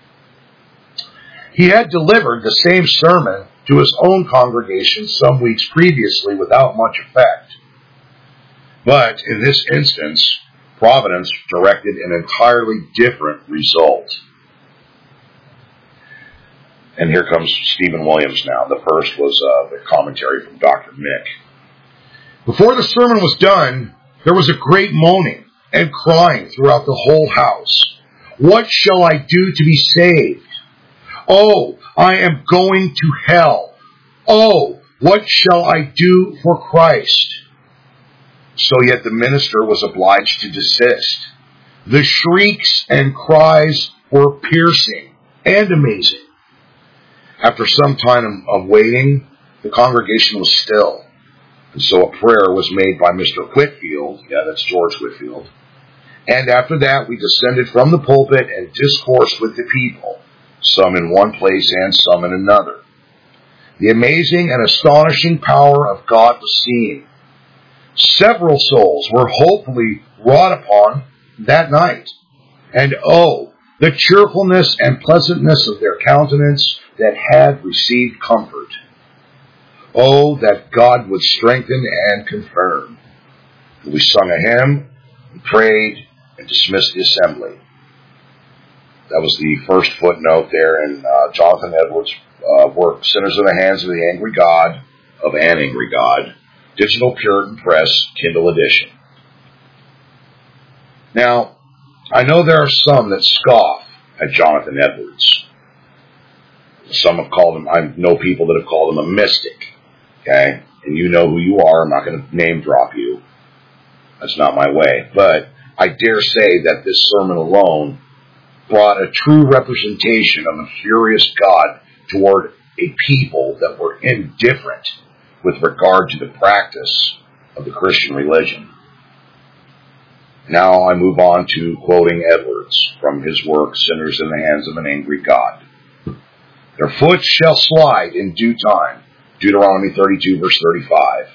He had delivered the same sermon to his own congregation some weeks previously without much effect. But in this instance, Providence directed an entirely different result. And here comes Stephen Williams now. The first was the commentary from Dr. Mick. Before the sermon was done, there was a great moaning and crying throughout the whole house. What shall I do to be saved? Oh, I am going to hell. Oh, what shall I do for Christ? So yet the minister was obliged to desist. The shrieks and cries were piercing and amazing. After some time of waiting, the congregation was still. And so a prayer was made by Mr. Whitfield. Yeah, that's George Whitfield. And after that, we descended from the pulpit and discoursed with the people, some in one place and some in another. The amazing and astonishing power of God was seen. Several souls were hopefully wrought upon that night. And oh, the cheerfulness and pleasantness of their countenance that had received comfort. Oh, that God would strengthen and confirm. And we sung a hymn, and prayed, and dismissed the assembly. That was the first footnote there in Jonathan Edwards' work, Sinners in the Hands of the Angry God, of an Angry God, Digital Puritan Press, Kindle edition. Now, I know there are some that scoff at Jonathan Edwards. Some have called him, I know people that have called him a mystic. Okay? And you know who you are. I'm not going to name drop you. That's not my way. But I dare say that this sermon alone brought a true representation of a furious God toward a people that were indifferent with regard to the practice of the Christian religion. Now I move on to quoting Edwards from his work, Sinners in the Hands of an Angry God. Their foot shall slide in due time. Deuteronomy 32, verse 35.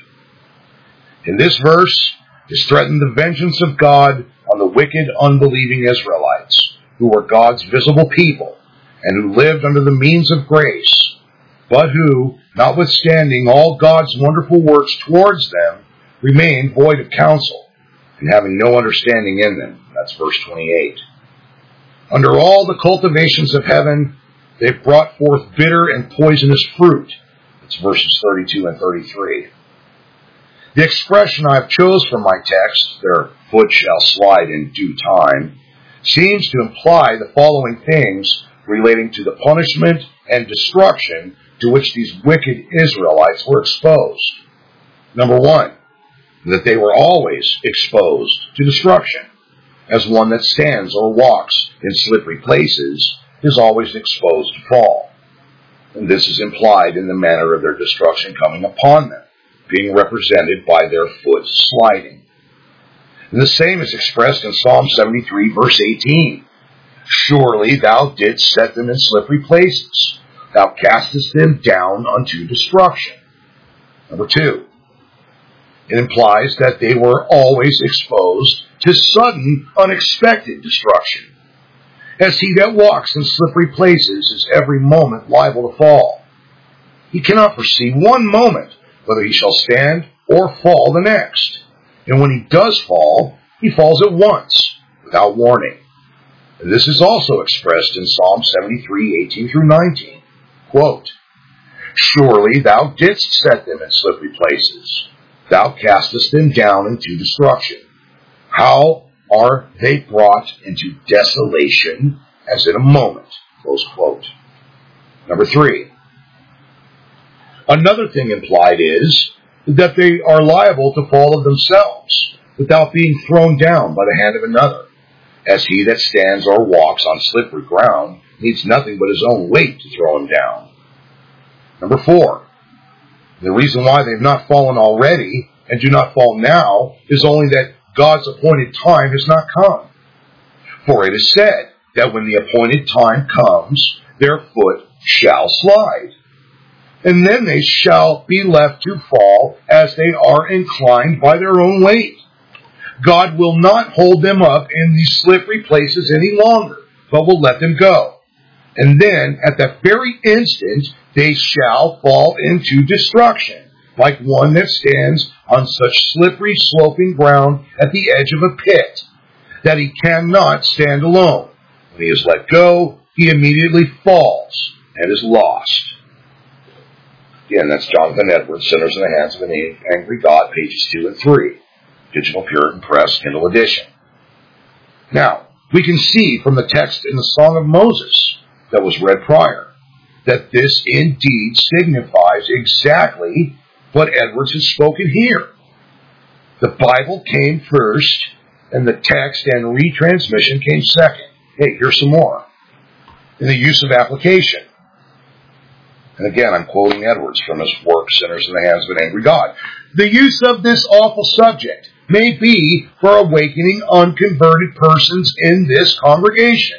In this verse is threatened the vengeance of God on the wicked, unbelieving Israelites, who were God's visible people and who lived under the means of grace, but who, notwithstanding all God's wonderful works towards them, remained void of counsel and having no understanding in them. That's verse 28. Under all the cultivations of heaven, they brought forth bitter and poisonous fruit. That's verses 32 and 33. The expression I've chose from my text, their foot shall slide in due time, seems to imply the following things relating to the punishment and destruction to which these wicked Israelites were exposed. Number one, that they were always exposed to destruction, as one that stands or walks in slippery places is always exposed to fall. And this is implied in the manner of their destruction coming upon them, being represented by their foot sliding. And the same is expressed in Psalm 73, verse 18. Surely thou didst set them in slippery places. Thou castest them down unto destruction. Number two, it implies that they were always exposed to sudden, unexpected destruction, as he that walks in slippery places is every moment liable to fall. He cannot foresee one moment whether he shall stand or fall the next. And when he does fall, he falls at once, without warning. And this is also expressed in Psalm 73, 18 through 19. Quote, Surely thou didst set them in slippery places. Thou castest them down into destruction. How are they brought into desolation as in a moment? Close quote. Number three. Another thing implied is that they are liable to fall of themselves without being thrown down by the hand of another, as he that stands or walks on slippery ground needs nothing but his own weight to throw him down. Number four. The reason why they've not fallen already and do not fall now is only that God's appointed time has not come. For it is said that when the appointed time comes, their foot shall slide. And then they shall be left to fall as they are inclined by their own weight. God will not hold them up in these slippery places any longer, but will let them go. And then, at that very instant, they shall fall into destruction, like one that stands on such slippery, sloping ground at the edge of a pit, that he cannot stand alone. When he is let go, he immediately falls and is lost. Again, that's Jonathan Edwards, Sinners in the Hands of an Angry God, pages 2 and 3. Digital Puritan Press, Kindle edition. Now, we can see from the text in the Song of Moses that was read prior that this indeed signifies exactly what Edwards has spoken here. The Bible came first, and the text and retransmission came second. Hey, here's some more. In the use of application. And again, I'm quoting Edwards from his work, Sinners in the Hands of an Angry God. The use of this awful subject may be for awakening unconverted persons in this congregation.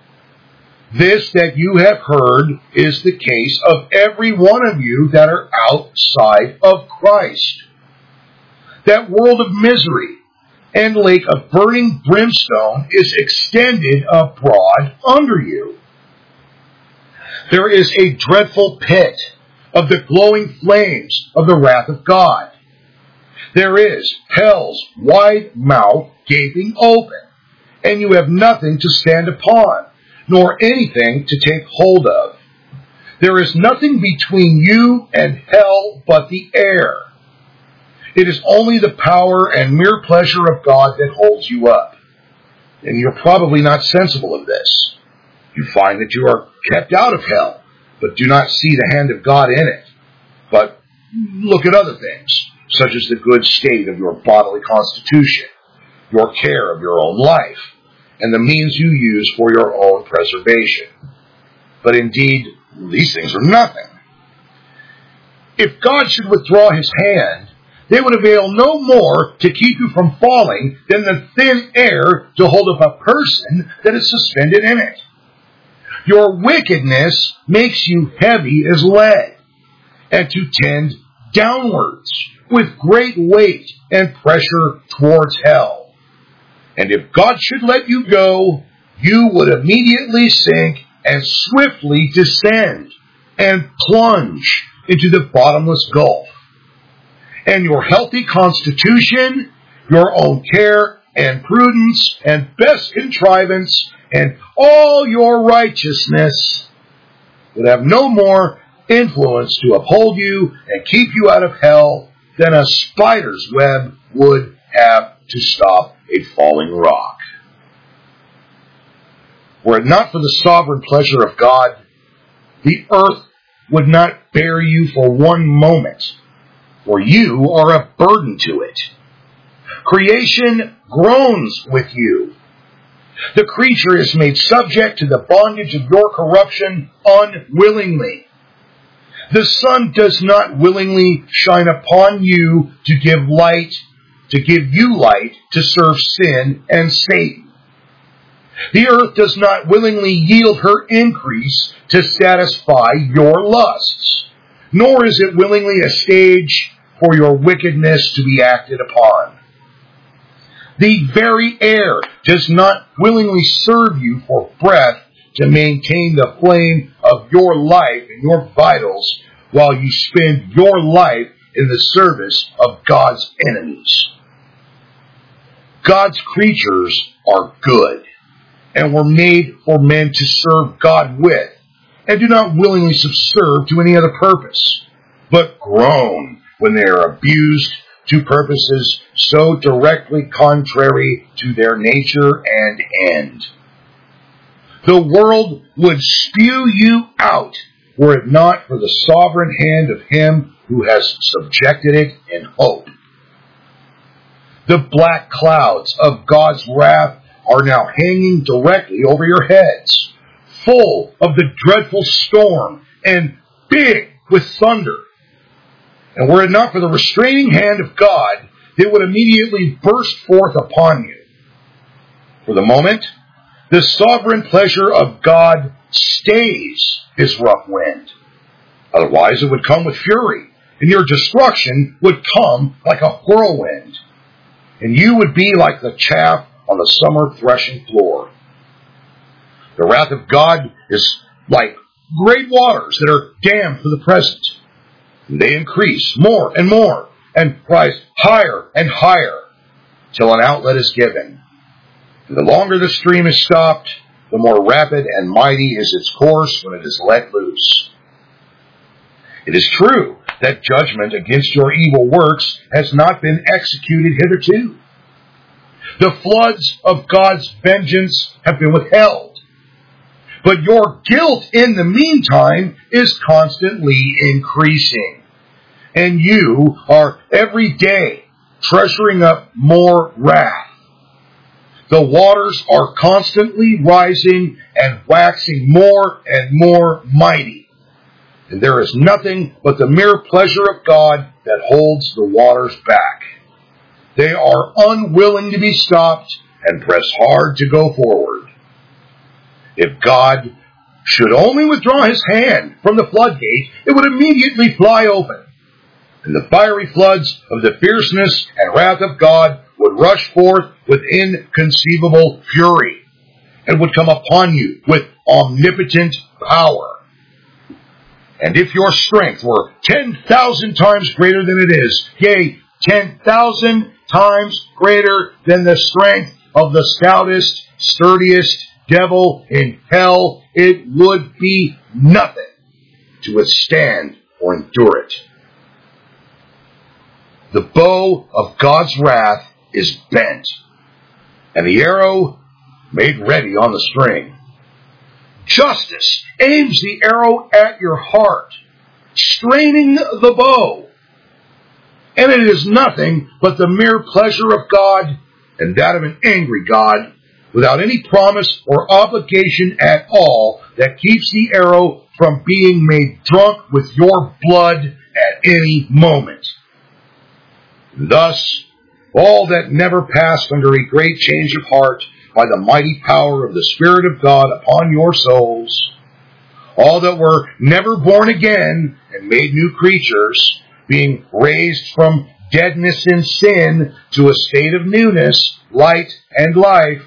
This that you have heard is the case of every one of you that are outside of Christ. That world of misery and lake of burning brimstone is extended abroad under you. There is a dreadful pit of the glowing flames of the wrath of God. There is hell's wide mouth gaping open, and you have nothing to stand upon, nor anything to take hold of. There is nothing between you and hell but the air. It is only the power and mere pleasure of God that holds you up. And you're probably not sensible of this. You find that you are kept out of hell, but do not see the hand of God in it. But look at other things, such as the good state of your bodily constitution, your care of your own life, and the means you use for your own preservation. But indeed, these things are nothing. If God should withdraw his hand, they would avail no more to keep you from falling than the thin air to hold up a person that is suspended in it. Your wickedness makes you heavy as lead, and to tend downwards with great weight and pressure towards hell. And if God should let you go, you would immediately sink and swiftly descend and plunge into the bottomless gulf. And your healthy constitution, your own care and prudence and best contrivance, and all your righteousness would have no more influence to uphold you and keep you out of hell than a spider's web would have to stop a falling rock. Were it not for the sovereign pleasure of God, the earth would not bear you for one moment, for you are a burden to it. Creation groans with you. The creature is made subject to the bondage of your corruption unwillingly. The sun does not willingly shine upon you to give you light to serve sin and Satan. The earth does not willingly yield her increase to satisfy your lusts, nor is it willingly a stage for your wickedness to be acted upon. The very air does not willingly serve you for breath to maintain the flame of your life and your vitals while you spend your life in the service of God's enemies. God's creatures are good and were made for men to serve God with, and do not willingly subserve to any other purpose, but groan when they are abused to purposes so directly contrary to their nature and end. The world would spew you out were it not for the sovereign hand of him who has subjected it in hope. The black clouds of God's wrath are now hanging directly over your heads, full of the dreadful storm and big with thunder. And were it not for the restraining hand of God, they would immediately burst forth upon you. For the moment, the sovereign pleasure of God stays his rough wind. Otherwise it would come with fury, and your destruction would come like a whirlwind, and you would be like the chaff on the summer threshing floor. The wrath of God is like great waters that are dammed for the present. And they increase more and more, and rise higher and higher, till an outlet is given. And the longer the stream is stopped, the more rapid and mighty is its course when it is let loose. It is true that judgment against your evil works has not been executed hitherto. The floods of God's vengeance have been withheld, but your guilt in the meantime is constantly increasing, and you are every day treasuring up more wrath. The waters are constantly rising and waxing more and more mighty, and there is nothing but the mere pleasure of God that holds the waters back. They are unwilling to be stopped and press hard to go forward. If God should only withdraw his hand from the floodgate, it would immediately fly open, and the fiery floods of the fierceness and wrath of God would rush forth with inconceivable fury, and would come upon you with omnipotent power. And if your strength were 10,000 times greater than it is, yea, 10,000 times greater than the strength of the stoutest, sturdiest devil in hell, it would be nothing to withstand or endure it. The bow of God's wrath is bent, and the arrow made ready on the string. Justice aims the arrow at your heart, straining the bow. And it is nothing but the mere pleasure of God and that of an angry God, without any promise or obligation at all that keeps the arrow from being made drunk with your blood at any moment. Thus, all that never passed under a great change of heart by the mighty power of the Spirit of God upon your souls, all that were never born again and made new creatures, being raised from deadness in sin to a state of newness, light, and life,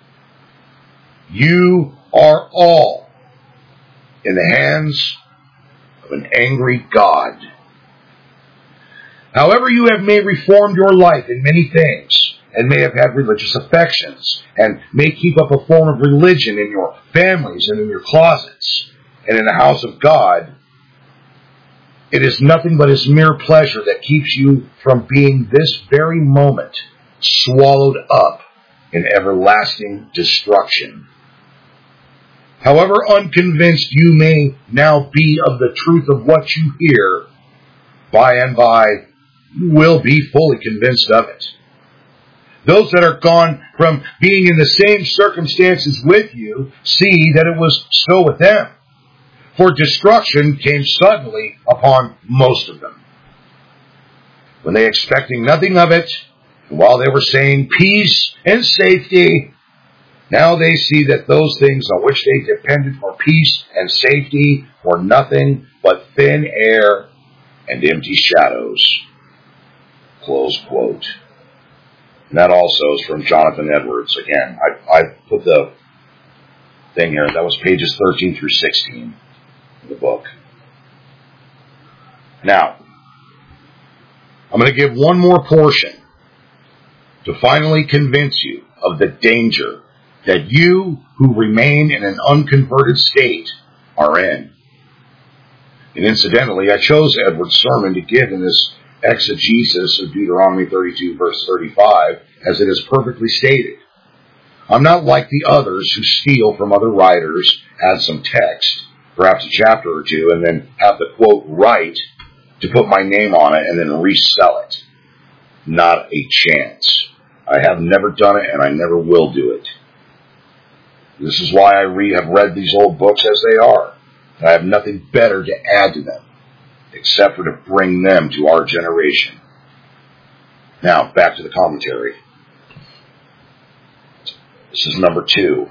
you are all in the hands of an angry God. However, you may have reformed your life in many things, and may have had religious affections, and may keep up a form of religion in your families and in your closets, and in the house of God, it is nothing but his mere pleasure that keeps you from being this very moment swallowed up in everlasting destruction. However unconvinced you may now be of the truth of what you hear, by and by you will be fully convinced of it. Those that are gone from being in the same circumstances with you see that it was so with them, for destruction came suddenly upon most of them. When they expecting nothing of it, and while they were saying peace and safety, now they see that those things on which they depended for peace and safety were nothing but thin air and empty shadows. Close quote. And that also is from Jonathan Edwards. Again, I put the thing here. That was pages 13 through 16 of the book. Now, I'm going to give one more portion to finally convince you of the danger that you who remain in an unconverted state are in. And incidentally, I chose Edward's sermon to give in this exegesis of Deuteronomy 32, verse 35, as it is perfectly stated. I'm not like the others who steal from other writers, add some text, perhaps a chapter or two, and then have the quote right to put my name on it and then resell it. Not a chance. I have never done it, and I never will do it. This is why I have read these old books as they are. I have nothing better to add to them, except for to bring them to our generation. Now, back to the commentary. This is number 2.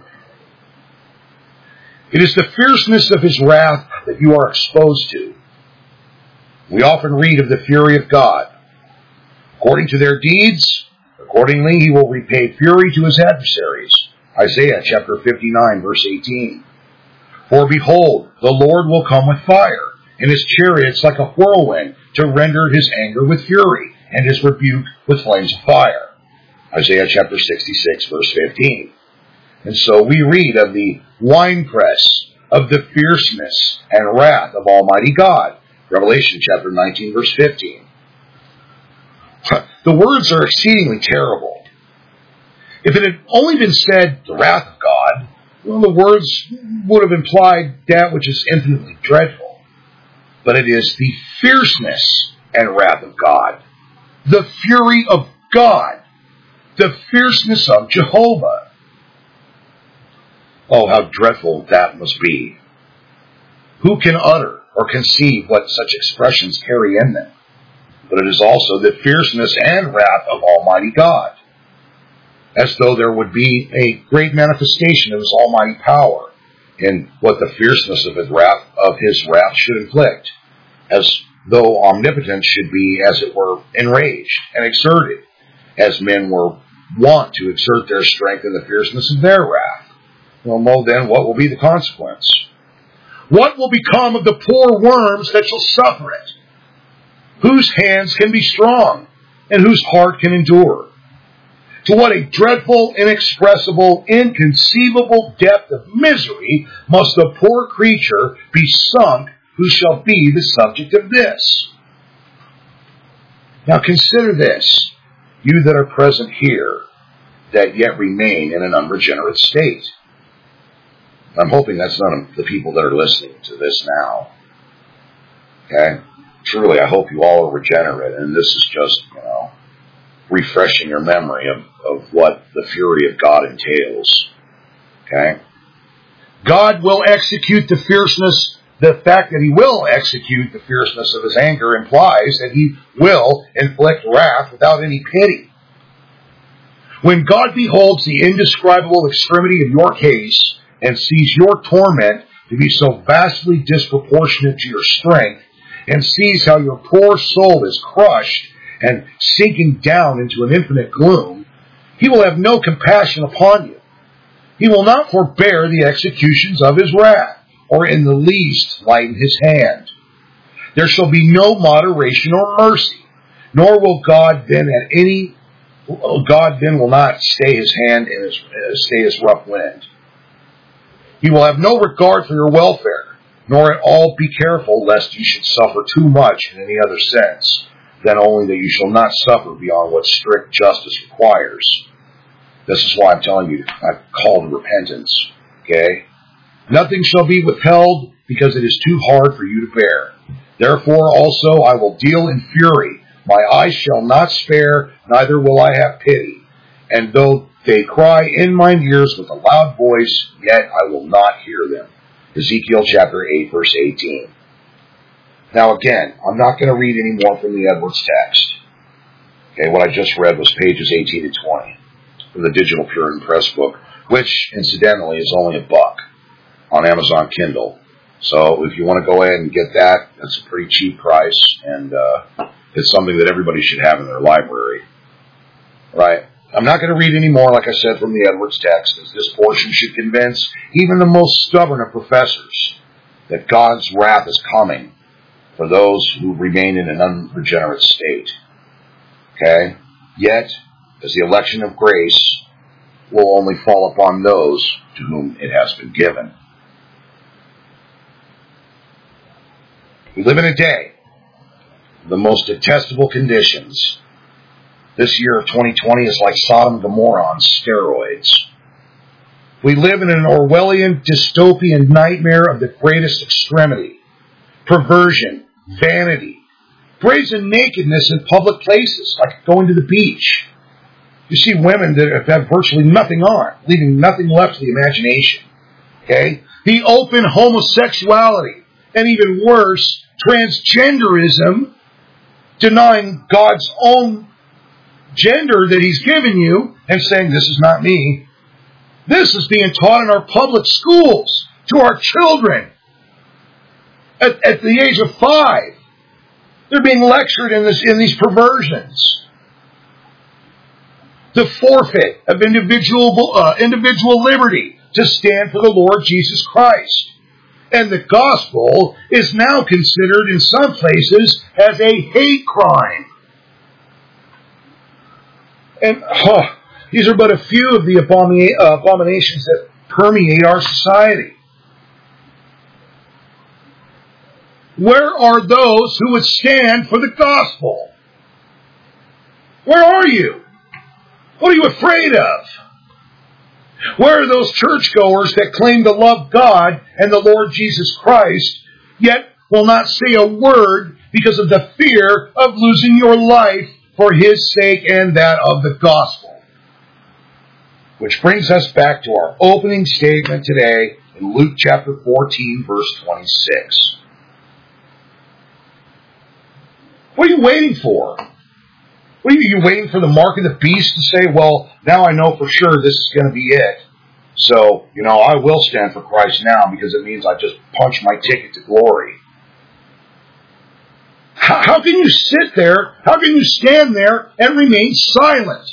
It is the fierceness of his wrath that you are exposed to. We often read of the fury of God. According to their deeds, accordingly he will repay fury to his adversaries. Isaiah chapter 59, verse 18. For behold, the Lord will come with fire, and his chariots like a whirlwind, to render his anger with fury, and his rebuke with flames of fire. Isaiah chapter 66, verse 15. And so we read of the winepress of the fierceness and wrath of Almighty God. Revelation chapter 19, verse 15. The words are exceedingly terrible. If it had only been said, the wrath of God, well, the words would have implied that which is infinitely dreadful. But it is the fierceness and wrath of God, the fury of God, the fierceness of Jehovah. Oh, how dreadful that must be. Who can utter or conceive what such expressions carry in them? But it is also the fierceness and wrath of Almighty God, as though there would be a great manifestation of his almighty power in what the fierceness of his wrath should inflict, as though omnipotence should be, as it were, enraged and exerted, as men were wont to exert their strength in the fierceness of their wrath. Well, then, what will be the consequence? What will become of the poor worms that shall suffer it? Whose hands can be strong, and whose heart can endure? To what a dreadful, inexpressible, inconceivable depth of misery must the poor creature be sunk who shall be the subject of this? Now consider this, you that are present here, that yet remain in an unregenerate state. I'm hoping that's none of the people that are listening to this now. Okay? Truly, I hope you all are regenerate, and this is just, refreshing your memory of what the fury of God entails. Okay? God will execute the fierceness. The fact that he will execute the fierceness of his anger implies that he will inflict wrath without any pity. When God beholds the indescribable extremity of your case and sees your torment to be so vastly disproportionate to your strength, and sees how your poor soul is crushed and sinking down into an infinite gloom, he will have no compassion upon you. He will not forbear the executions of his wrath, or in the least lighten his hand. There shall be no moderation or mercy, nor will God then will not stay his hand and stay his rough wind. He will have no regard for your welfare, nor at all be careful lest you should suffer too much in any other sense, than only that you shall not suffer beyond what strict justice requires. This is why I'm telling you, I call to repentance. Okay? Nothing shall be withheld, because it is too hard for you to bear. Therefore also I will deal in fury. My eyes shall not spare, neither will I have pity. And though they cry in mine ears with a loud voice, yet I will not hear them. Ezekiel chapter 8, verse 18. Now again, I'm not going to read any more from the Edwards text. Okay, what I just read was pages 18 to 20 from the Digital Puritan Press book, which, incidentally, is only $1 on Amazon Kindle. So if you want to go ahead and get that, that's a pretty cheap price, and it's something that everybody should have in their library. Right? I'm not going to read any more, like I said, from the Edwards text, as this portion should convince even the most stubborn of professors that God's wrath is coming for those who remain in an unregenerate state. Okay? Yet, as the election of grace will only fall upon those to whom it has been given. We live in a day of the most detestable conditions. This year of 2020 is like Sodom and Gomorrah on steroids. We live in an Orwellian dystopian nightmare of the greatest extremity. Perversion, vanity, brazen nakedness in public places, like going to the beach. You see women that have virtually nothing on, leaving nothing left to the imagination. Okay? The open homosexuality, and even worse, transgenderism, denying God's own gender that he's given you and saying, this is not me. This is being taught in our public schools to our children at the age of 5. They're being lectured in these perversions. The forfeit of individual liberty to stand for the Lord Jesus Christ. And the gospel is now considered in some places as a hate crime. And these are but a few of the abominations that permeate our society. Where are those who would stand for the gospel? Where are you? What are you afraid of? Where are those churchgoers that claim to love God and the Lord Jesus Christ, yet will not say a word because of the fear of losing your life for his sake and that of the gospel? Which brings us back to our opening statement today in Luke chapter 14, verse 26. What are you waiting for? What are you waiting for the mark of the beast to say, well, now I know for sure this is going to be it. So, I will stand for Christ now because it means I just punched my ticket to glory. How can you sit there? How can you stand there and remain silent?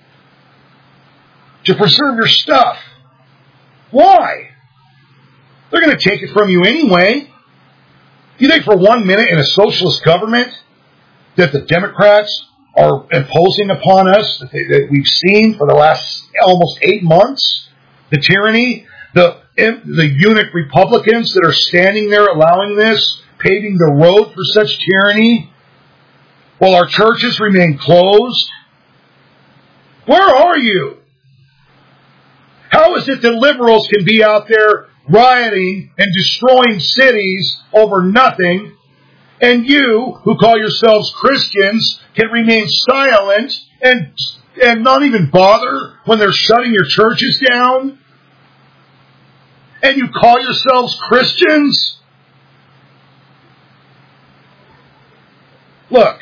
To preserve your stuff. Why? They're going to take it from you anyway. You think for 1 minute in a socialist government that the Democrats are imposing upon us, that we've seen for the last almost 8 months, the tyranny, the eunuch Republicans that are standing there allowing this, paving the road for such tyranny, while our churches remain closed? Where are you? How is it that liberals can be out there rioting and destroying cities over nothing, And you, who call yourselves Christians, can remain silent and not even bother when they're shutting your churches down? And you call yourselves Christians? Look,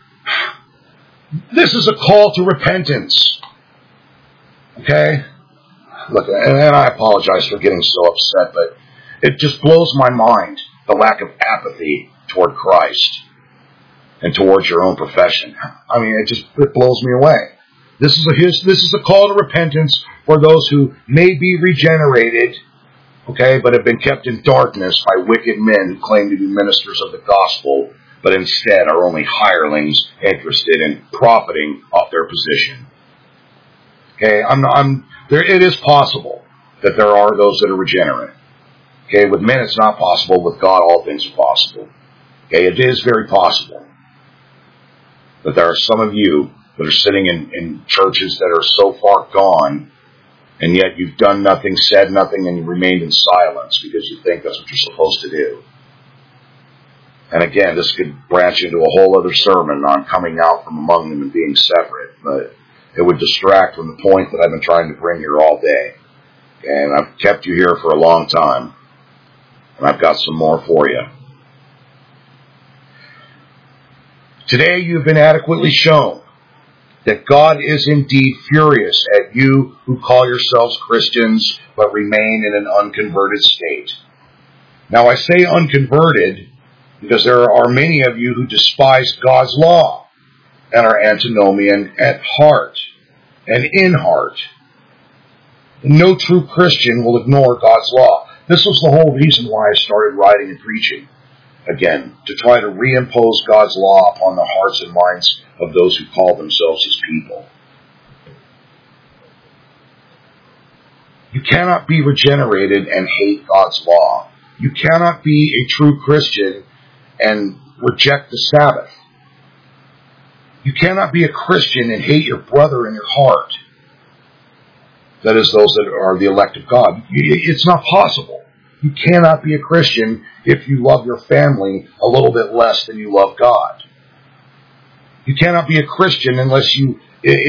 this is a call to repentance. Okay? Look, and I apologize for getting so upset, but it just blows my mind, the lack of apathy toward Christ and towards your own profession. I mean, it blows me away. This is a call to repentance for those who may be regenerated, okay, but have been kept in darkness by wicked men who claim to be ministers of the gospel, but instead are only hirelings interested in profiting off their position. Okay, it is possible that there are those that are regenerate. Okay, with men it's not possible. With God, all things are possible. Okay, it is very possible. But there are some of you that are sitting in churches that are so far gone, and yet you've done nothing, said nothing, and you remained in silence because you think that's what you're supposed to do. And again, this could branch into a whole other sermon on coming out from among them and being separate, but it would distract from the point that I've been trying to bring here all day. And I've kept you here for a long time, and I've got some more for you. Today you've been adequately shown that God is indeed furious at you who call yourselves Christians but remain in an unconverted state. Now I say unconverted because there are many of you who despise God's law and are antinomian at heart and in heart. No true Christian will ignore God's law. This was the whole reason why I started writing and preaching. Again, to try to reimpose God's law upon the hearts and minds of those who call themselves His people. You cannot be regenerated and hate God's law. You cannot be a true Christian and reject the Sabbath. You cannot be a Christian and hate your brother in your heart. That is, those that are the elect of God. It's not possible. You cannot be a Christian if you love your family a little bit less than you love God. You cannot be a Christian unless you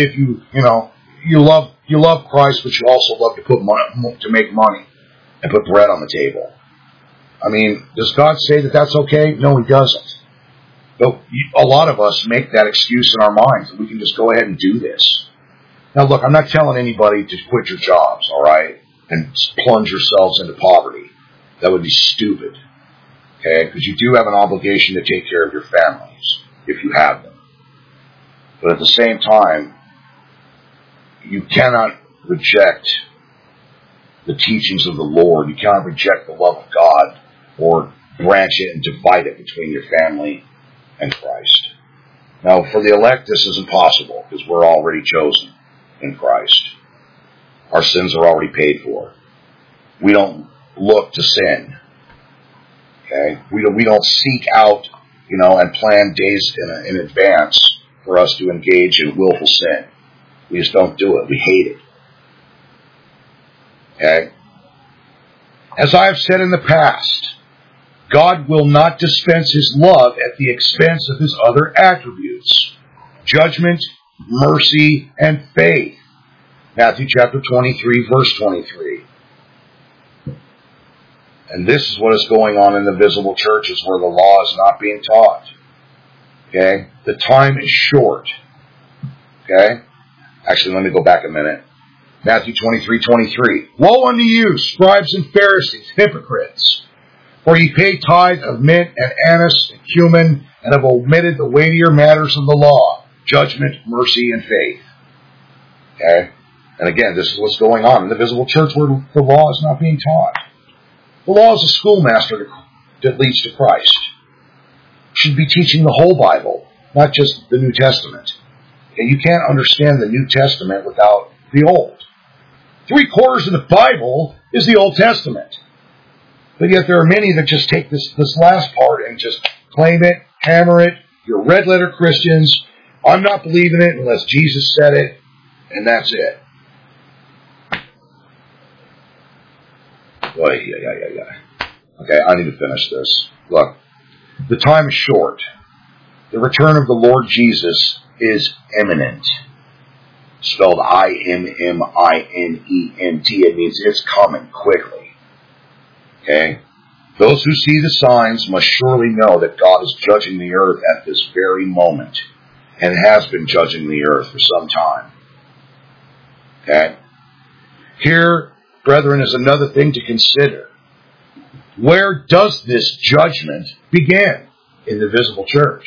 love Christ, but you also love to make money and put bread on the table. I mean, does God say that that's okay? No, He doesn't. But a lot of us make that excuse in our minds that we can just go ahead and do this. Now, look, I'm not telling anybody to quit your jobs, all right, and plunge yourselves into poverty. That would be stupid, okay? Because you do have an obligation to take care of your families, if you have them. But at the same time, you cannot reject the teachings of the Lord. You cannot reject the love of God or branch it and divide it between your family and Christ. Now, for the elect, this is impossible because we're already chosen in Christ. Our sins are already paid for. We don't look to sin. Okay? We don't seek out, and plan days in advance for us to engage in willful sin. We just don't do it. We hate it. Okay? As I have said in the past, God will not dispense His love at the expense of His other attributes: judgment, mercy, and faith. Matthew chapter 23, verse 23. And this is what is going on in the visible churches where the law is not being taught. Okay? The time is short. Okay? Actually, let me go back a minute. Matthew 23:23. Woe unto you, scribes and Pharisees, hypocrites! For ye pay tithe of mint and anise and cumin, and have omitted the weightier matters of the law: judgment, mercy, and faith. Okay? And again, this is what's going on in the visible church where the law is not being taught. The law is a schoolmaster that leads to Christ. Should be teaching the whole Bible, not just the New Testament. And you can't understand the New Testament without the Old. 3/4 of the Bible is the Old Testament. But yet there are many that just take this last part and just claim it, hammer it. You're red letter Christians. I'm not believing it unless Jesus said it, and that's it. Okay, I need to finish this. Look, The time is short. The return of the Lord Jesus is imminent. Spelled I-M-M-I-N-E-N-T. It means it's coming quickly. Okay? Those who see the signs must surely know that God is judging the earth at this very moment, and has been judging the earth for some time. Okay? Here, brethren, is another thing to consider. Where does this judgment begin? In the visible church.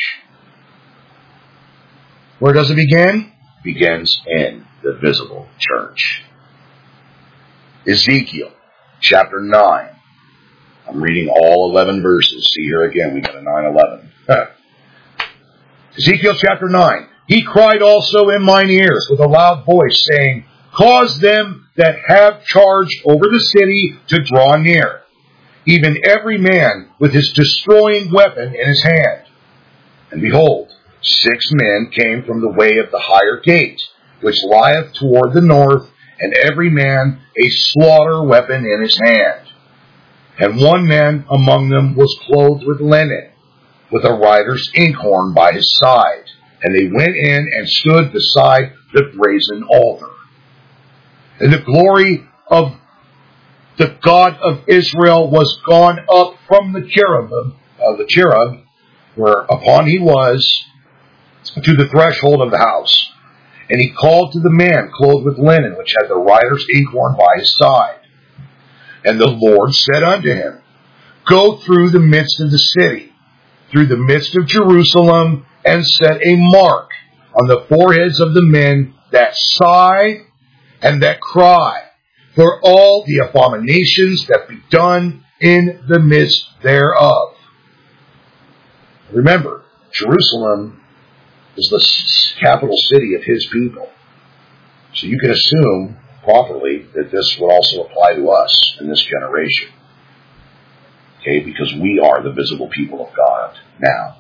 Where does it begin? It begins in the visible church. Ezekiel chapter 9. I'm reading all 11 verses. See here again, we got a 9:11. Ezekiel chapter 9. He cried also in mine ears with a loud voice, saying, cause them that have charge over the city to draw near, even every man with his destroying weapon in his hand. And behold, 6 men came from the way of the higher gate, which lieth toward the north, and every man a slaughter weapon in his hand. And one man among them was clothed with linen, with a writer's inkhorn by his side. And they went in and stood beside the brazen altar. And the glory of the God of Israel was gone up from the cherub, whereupon he was, to the threshold of the house. And he called to the man clothed with linen, which had the writer's inkhorn by his side. And the Lord said unto him, go through the midst of the city, through the midst of Jerusalem, and set a mark on the foreheads of the men that sigh and that cry for all the abominations that be done in the midst thereof. Remember, Jerusalem is the capital city of his people. So you can assume properly that this would also apply to us in this generation. Okay, because we are the visible people of God now.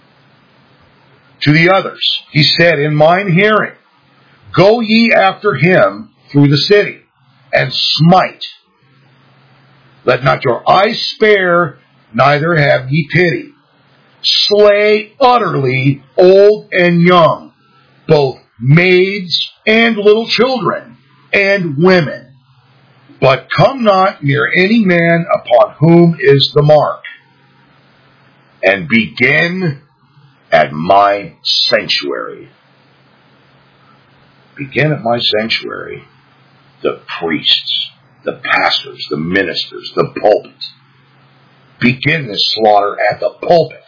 To the others, he said in mine hearing, go ye after him through the city, and smite. Let not your eyes spare, neither have ye pity. Slay utterly old and young, both maids and little children, and women. But come not near any man upon whom is the mark. And begin at my sanctuary. Begin at my sanctuary. The priests, the pastors, the ministers, the pulpit. Begin this slaughter at the pulpit.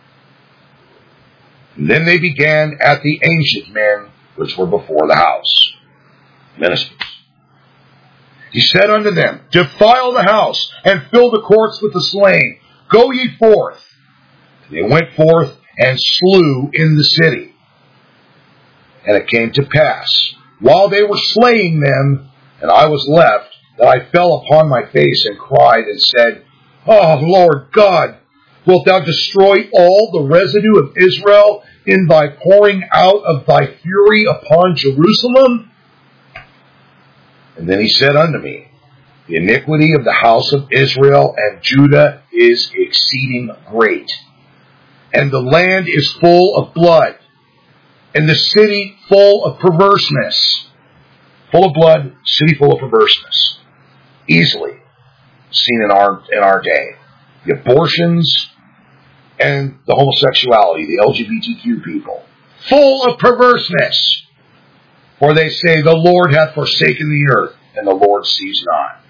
And then they began at the ancient men which were before the house. Ministers. He said unto them, defile the house, and fill the courts with the slain. Go ye forth. And they went forth and slew in the city. And it came to pass, while they were slaying them, and I was left, that I fell upon my face and cried and said, oh, Lord God, wilt thou destroy all the residue of Israel in thy pouring out of thy fury upon Jerusalem? And then he said unto me, the iniquity of the house of Israel and Judah is exceeding great, and the land is full of blood, and the city full of perverseness. Full of blood, city full of perverseness. Easily seen in our day. The abortions and the homosexuality, the LGBTQ people. Full of perverseness. For they say, the Lord hath forsaken the earth, and the Lord sees not.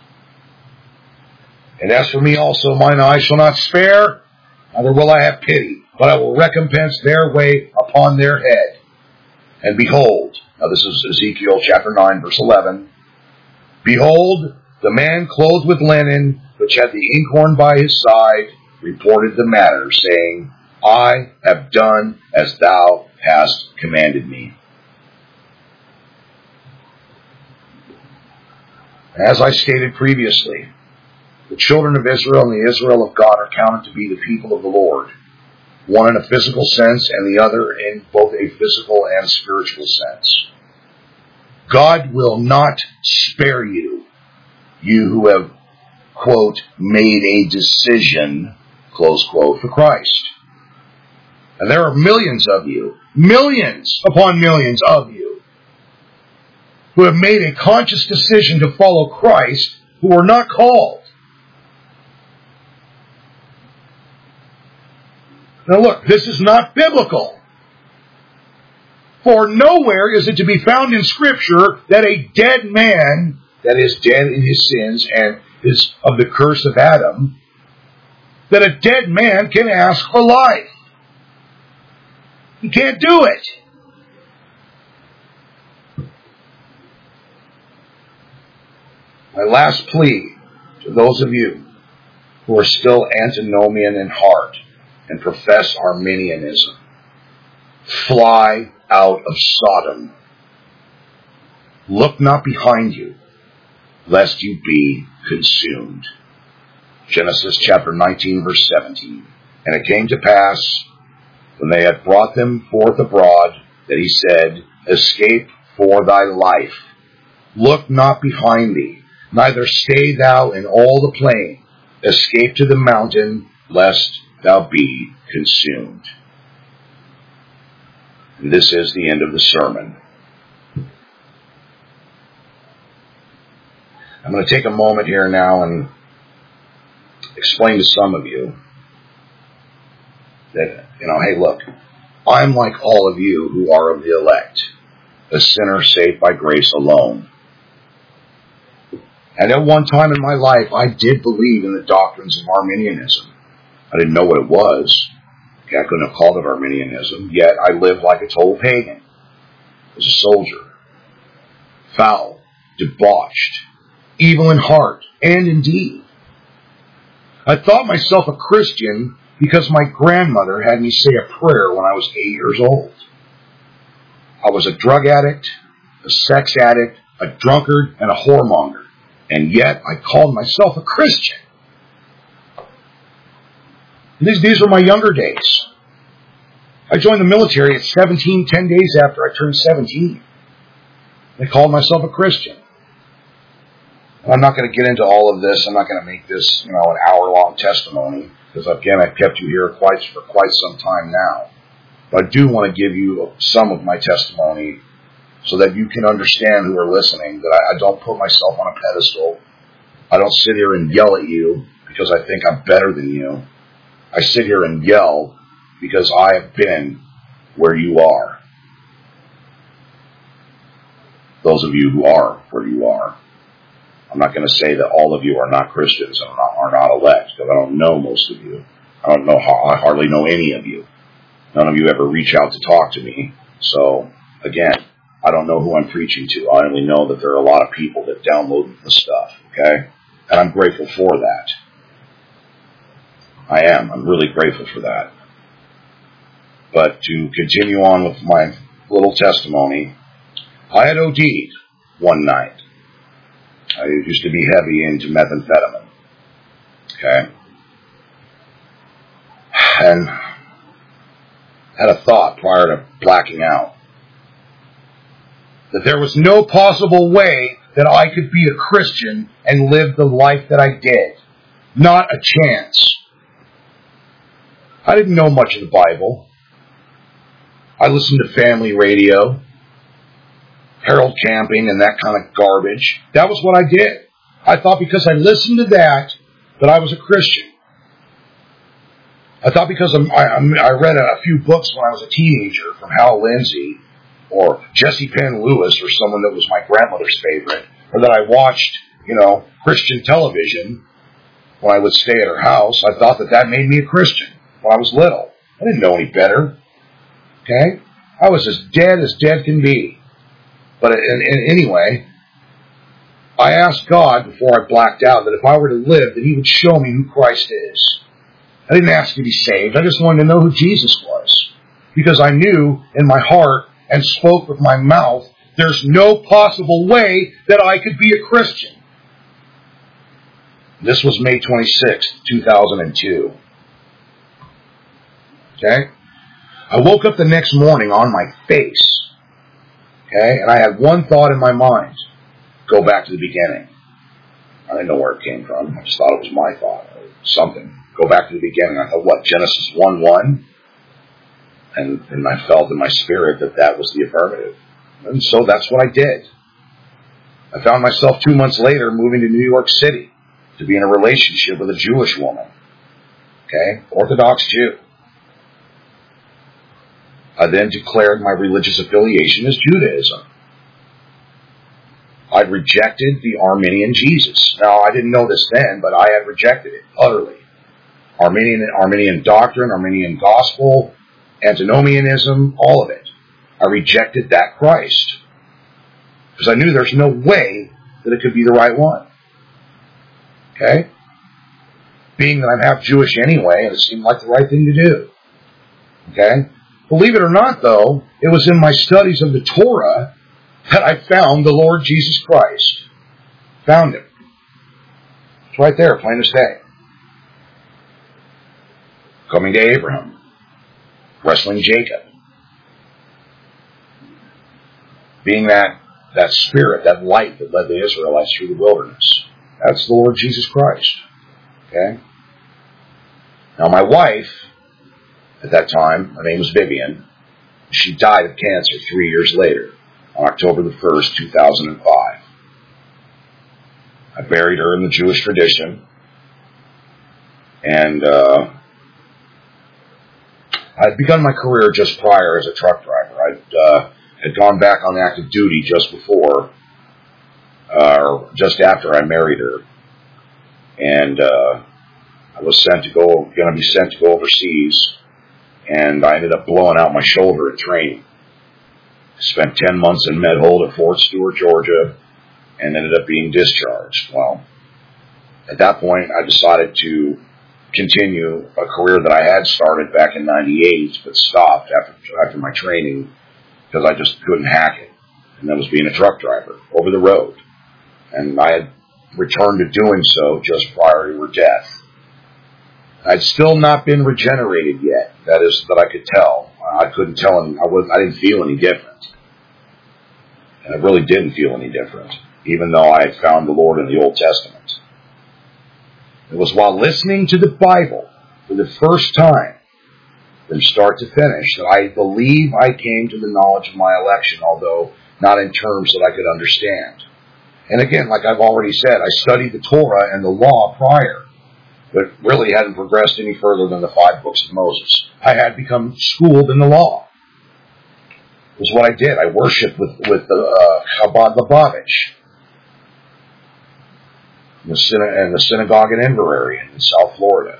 And as for me also, mine eye shall not spare, neither will I have pity, but I will recompense their way upon their head. And behold, now this is Ezekiel chapter 9, verse 11. Behold, the man clothed with linen, which had the inkhorn by his side, reported the matter, saying, I have done as thou hast commanded me. As I stated previously, the children of Israel and the Israel of God are counted to be the people of the Lord, one in a physical sense and the other in both a physical and spiritual sense. God will not spare you, you who have, quote, made a decision, close quote, for Christ. And there are millions of you, millions upon millions of you, who have made a conscious decision to follow Christ, who are not called. Now look, this is not biblical. For nowhere is it to be found in Scripture that a dead man, that is dead in his sins and is of the curse of Adam, that a dead man can ask for life. He can't do it. My last plea to those of you who are still antinomian in heart and profess Arminianism: fly out of Sodom. Look not behind you, lest you be consumed. Genesis chapter 19, verse 17. And it came to pass, when they had brought them forth abroad, that he said, escape for thy life. Look not behind thee, neither stay thou in all the plain. Escape to the mountain, lest thou be consumed. And this is the end of the sermon. I'm going to take a moment here now and explain to some of you that, hey, look, I'm like all of you who are of the elect, a sinner saved by grace alone. And at one time in my life, I did believe in the doctrines of Arminianism. I didn't know what it was. I couldn't have called it Arminianism, yet I lived like a total pagan. As a soldier. Foul, debauched, evil in heart and in deed. I thought myself a Christian because my grandmother had me say a prayer when I was 8 years old. I was a drug addict, a sex addict, a drunkard, and a whoremonger. And yet I called myself a Christian. These were my younger days. I joined the military at 17, 10 days after I turned 17. I called myself a Christian. I'm not going to get into all of this. I'm not going to make this, an hour-long testimony, because again, I've kept you here for quite some time now. But I do want to give you some of my testimony so that you can understand, who are listening, that I don't put myself on a pedestal. I don't sit here and yell at you because I think I'm better than you. I sit here and yell because I have been where you are. Those of you who are where you are. I'm not going to say that all of you are not Christians and are not elect, because I don't know most of you. I hardly know any of you. None of you ever reach out to talk to me. So, again, I don't know who I'm preaching to. I only know that there are a lot of people that download the stuff, okay? And I'm grateful for that. I am. I'm really grateful for that. But to continue on with my little testimony, I had OD'd one night. I used to be heavy into methamphetamine. Okay? And had a thought prior to blacking out that there was no possible way that I could be a Christian and live the life that I did. Not a chance. I didn't know much of the Bible. I listened to family radio, Harold Camping, and that kind of garbage. That was what I did. I thought because I listened to that I was a Christian. I thought because I read a few books when I was a teenager from Hal Lindsey or Jesse Penn Lewis or someone that was my grandmother's favorite, or that I watched, Christian television when I would stay at her house. I thought that made me a Christian when I was little. I didn't know any better. Okay? I was as dead can be. But anyway, I asked God before I blacked out that if I were to live, that He would show me who Christ is. I didn't ask to be saved. I just wanted to know who Jesus was. Because I knew in my heart and spoke with my mouth, there's no possible way that I could be a Christian. This was May 26th, 2002. Okay? I woke up the next morning on my face. Okay? And I had one thought in my mind. Go back to the beginning. I didn't know where it came from. I just thought it was my thought or something. go back to the beginning. I thought, what, Genesis 1:1? And I felt in my spirit that was the affirmative. And so that's what I did. I found myself 2 months later moving to New York City to be in a relationship with a Jewish woman. Okay? Orthodox Jew. I then declared my religious affiliation as Judaism. I'd rejected the Arminian Jesus. Now, I didn't know this then, but I had rejected it utterly. Arminian doctrine, Arminian gospel, antinomianism, all of it. I rejected that Christ. Because I knew there's no way that it could be the right one. Okay? Being that I'm half Jewish anyway, it seemed like the right thing to do. Okay? Believe it or not, though, it was in my studies of the Torah that I found the Lord Jesus Christ. Found him. It's right there, plain as day. Coming to Abraham. Wrestling Jacob. Being that spirit, that light that led the Israelites through the wilderness. That's the Lord Jesus Christ. Okay? Now my wife, at that time, her name was Vivian. She died of cancer 3 years later, on October the 1st, 2005. I buried her in the Jewish tradition. And I'd begun my career just prior as a truck driver. I had gone back on active duty just before, or just after I married her. And I was going to be sent to go overseas. And I ended up blowing out my shoulder in training. I spent 10 months in Med Hold at Fort Stewart, Georgia, and ended up being discharged. Well, at that point, I decided to continue a career that I had started back in '98, but stopped after my training because I just couldn't hack it. And that was being a truck driver over the road. And I had returned to doing so just prior to her death. I'd still not been regenerated yet. That is, that I could tell. I couldn't tell, and I didn't feel any different. And I really didn't feel any different, even though I had found the Lord in the Old Testament. It was while listening to the Bible for the first time, from start to finish, that I believe I came to the knowledge of my election, although not in terms that I could understand. And again, like I've already said, I studied the Torah and the law prior, but really hadn't progressed any further than the 5 books of Moses. I had become schooled in the law. It was what I did. I worshipped with the Chabad Lubavitch in the synagogue in Inverary in South Florida.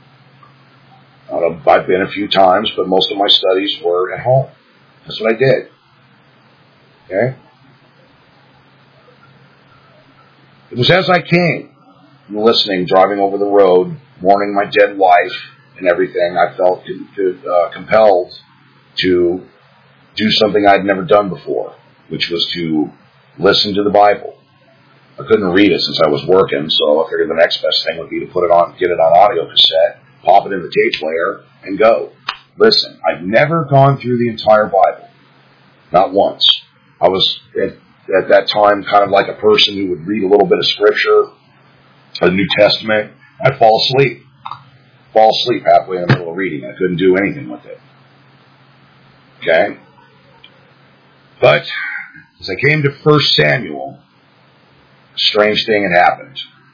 I've been a few times, but most of my studies were at home. That's what I did. Okay? It was as I came, listening, driving over the road, mourning my dead wife and everything, I felt compelled to do something I'd never done before, which was to listen to the Bible. I couldn't read it since I was working, so I figured the next best thing would be to get it on audio cassette, pop it in the tape player, and go. Listen, I've never gone through the entire Bible. Not once. I was, at that time, kind of like a person who would read a little bit of Scripture, the New Testament. I'd fall asleep halfway in the middle of reading. I couldn't do anything with it. Okay? But as I came to 1 Samuel, a strange thing had happened.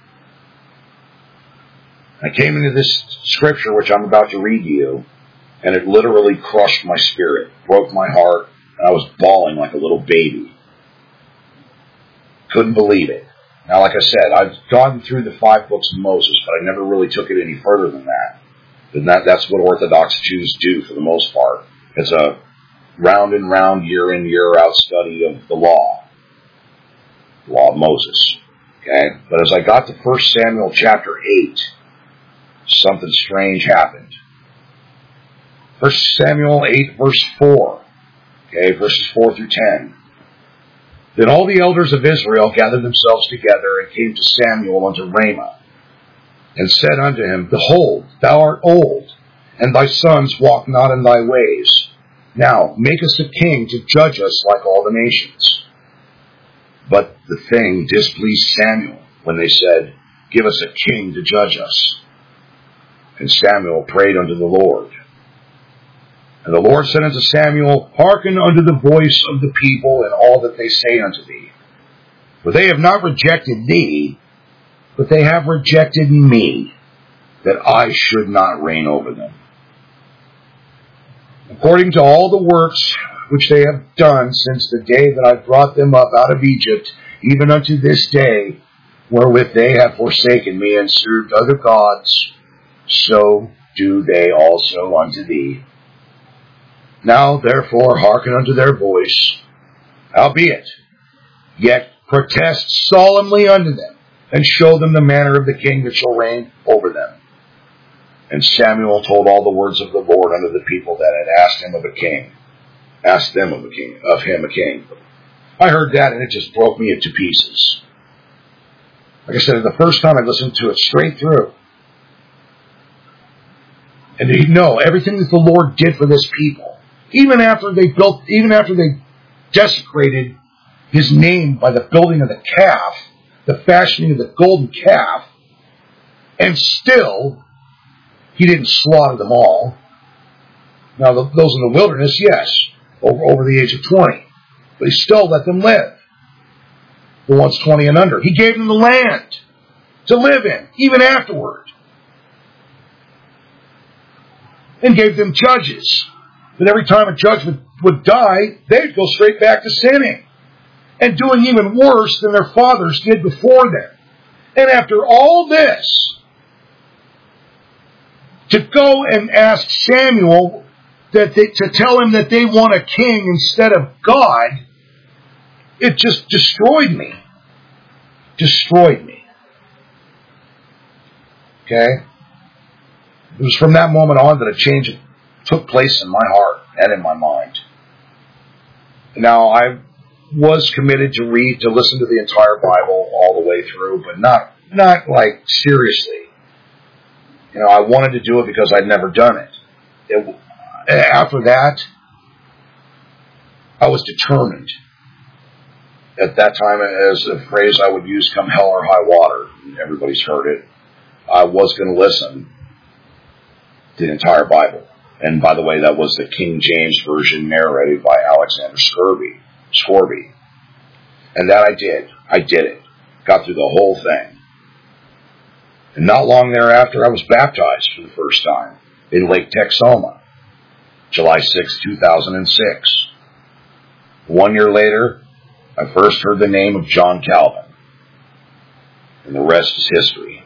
I came into this scripture, which I'm about to read to you, and it literally crushed my spirit, broke my heart, and I was bawling like a little baby. Couldn't believe it. Now, like I said, I've gone through the 5 books of Moses, but I never really took it any further than that. And that's what Orthodox Jews do for the most part. It's a round and round, year in, year out study of the law of Moses. Okay? But as I got to 1 Samuel chapter 8, something strange happened. 1 Samuel 8, verse 4. Okay, verses 4 through 10. Then all the elders of Israel gathered themselves together and came to Samuel unto Ramah, and said unto him, Behold, thou art old, and thy sons walk not in thy ways. Now make us a king to judge us like all the nations. But the thing displeased Samuel when they said, Give us a king to judge us. And Samuel prayed unto the Lord. And the Lord said unto Samuel, Hearken unto the voice of the people and all that they say unto thee. For they have not rejected thee, but they have rejected me, that I should not reign over them. According to all the works which they have done since the day that I brought them up out of Egypt, even unto this day, wherewith they have forsaken me and served other gods, so do they also unto thee. Now therefore hearken unto their voice, howbeit, yet protest solemnly unto them, and show them the manner of the king that shall reign over them. And Samuel told all the words of the Lord unto the people that had asked him of a king. Asked them of him a king. I heard that and it just broke me into pieces. Like I said, the first time I listened to it straight through. And to know everything that the Lord did for this people, even after they desecrated his name by the building of the calf, the fashioning of the golden calf, and still he didn't slaughter them all. Now, those in the wilderness, yes, over the age of 20. But he still let them live. The ones 20 and under. He gave them the land to live in, even afterward. And gave them judges. But every time a judge would die, they'd go straight back to sinning. And doing even worse than their fathers did before them. And after all this, to go and ask Samuel to tell him that they want a king instead of God, it just destroyed me. Destroyed me. Okay? It was from that moment on that a change took place in my heart and in my mind. Now, I was committed to listen to the entire Bible all the way through, but not like seriously. You know, I wanted to do it because I'd never done it. After that, I was determined. At that time, as a phrase I would use, come hell or high water. Everybody's heard it. I was going to listen to the entire Bible. And by the way, that was the King James Version narrated by Alexander Scourby. And that I did. I did it. Got through the whole thing. And not long thereafter, I was baptized for the first time in Lake Texoma, July 6, 2006. 1 year later, I first heard the name of John Calvin. And the rest is history.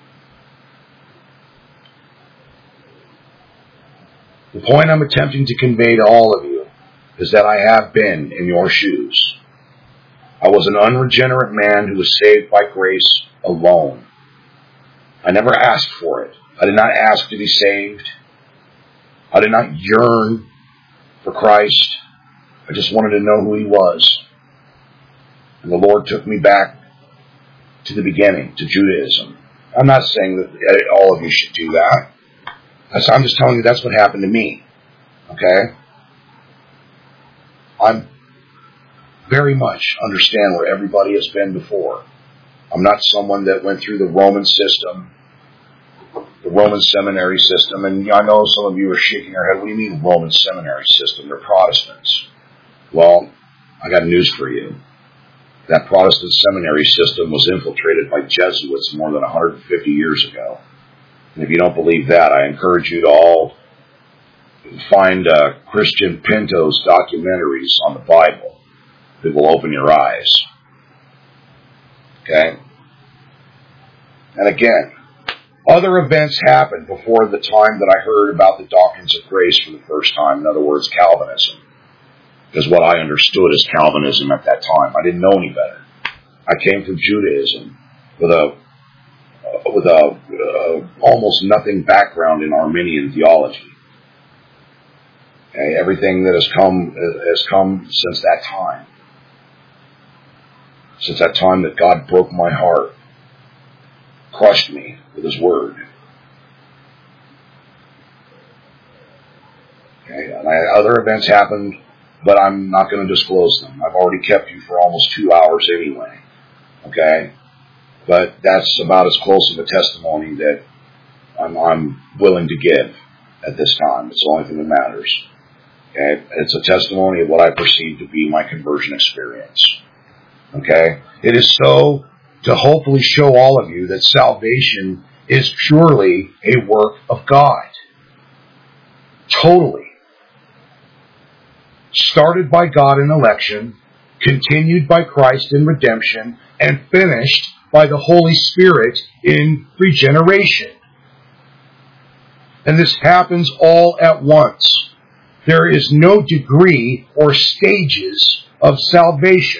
The point I'm attempting to convey to all of you is that I have been in your shoes. I was an unregenerate man who was saved by grace alone. I never asked for it. I did not ask to be saved. I did not yearn for Christ. I just wanted to know who he was. And the Lord took me back to the beginning, to Judaism. I'm not saying that all of you should do that. I'm just telling you that's what happened to me. Okay? I'm very much understand where everybody has been before. I'm not someone that went through the Roman system, the Roman seminary system. And I know some of you are shaking your head. What do you mean Roman seminary system? They're Protestants. Well, I got news for you. That Protestant seminary system was infiltrated by Jesuits more than 150 years ago. And if you don't believe that, I encourage you to all find Christian Pinto's documentaries on the Bible. It will open your eyes. Okay? And again, other events happened before the time that I heard about the doctrines of grace for the first time. In other words, Calvinism is what I understood as Calvinism at that time. I didn't know any better. I came from Judaism with a almost nothing background in Arminian theology. Okay? Everything that has come since that time. Since that time that God broke my heart, crushed me with his word. Okay? And other events happened, but I'm not going to disclose them. I've already kept you for almost 2 hours anyway. Okay? But that's about as close of a testimony that I'm willing to give at this time. It's the only thing that matters. Okay? It's a testimony of what I perceive to be my conversion experience. Okay? It is so to hopefully show all of you that salvation is purely a work of God. Totally. Started by God in election, continued by Christ in redemption, and finished by the Holy Spirit in regeneration. And this happens all at once. There is no degree or stages of salvation.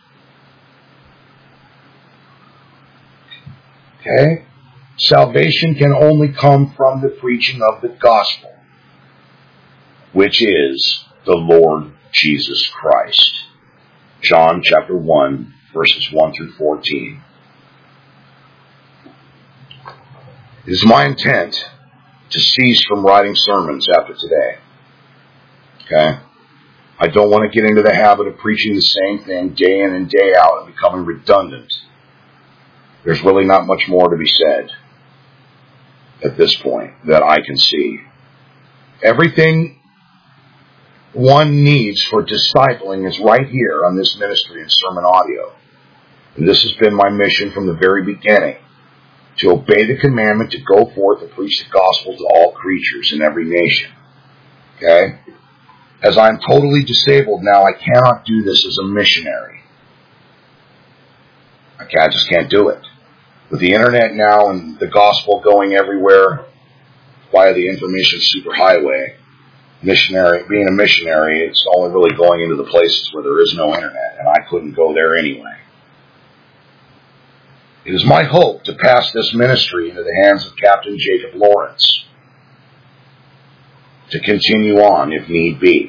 Okay? Salvation can only come from the preaching of the gospel, which is the Lord Jesus Christ. John chapter 1, verses 1 through 14. It is my intent to cease from writing sermons after today. Okay? I don't want to get into the habit of preaching the same thing day in and day out and becoming redundant. There's really not much more to be said at this point that I can see. Everything one needs for discipling is right here on this ministry and sermon audio. And this has been my mission from the very beginning, to obey the commandment to go forth and preach the gospel to all creatures in every nation. Okay? As I'm totally disabled now, I cannot do this as a missionary. I just can't do it. With the internet now and the gospel going everywhere via the information superhighway, being a missionary, it's only really going into the places where there is no internet, and I couldn't go there anyway. It is my hope to pass this ministry into the hands of Captain Jacob Lawrence, to continue on if need be.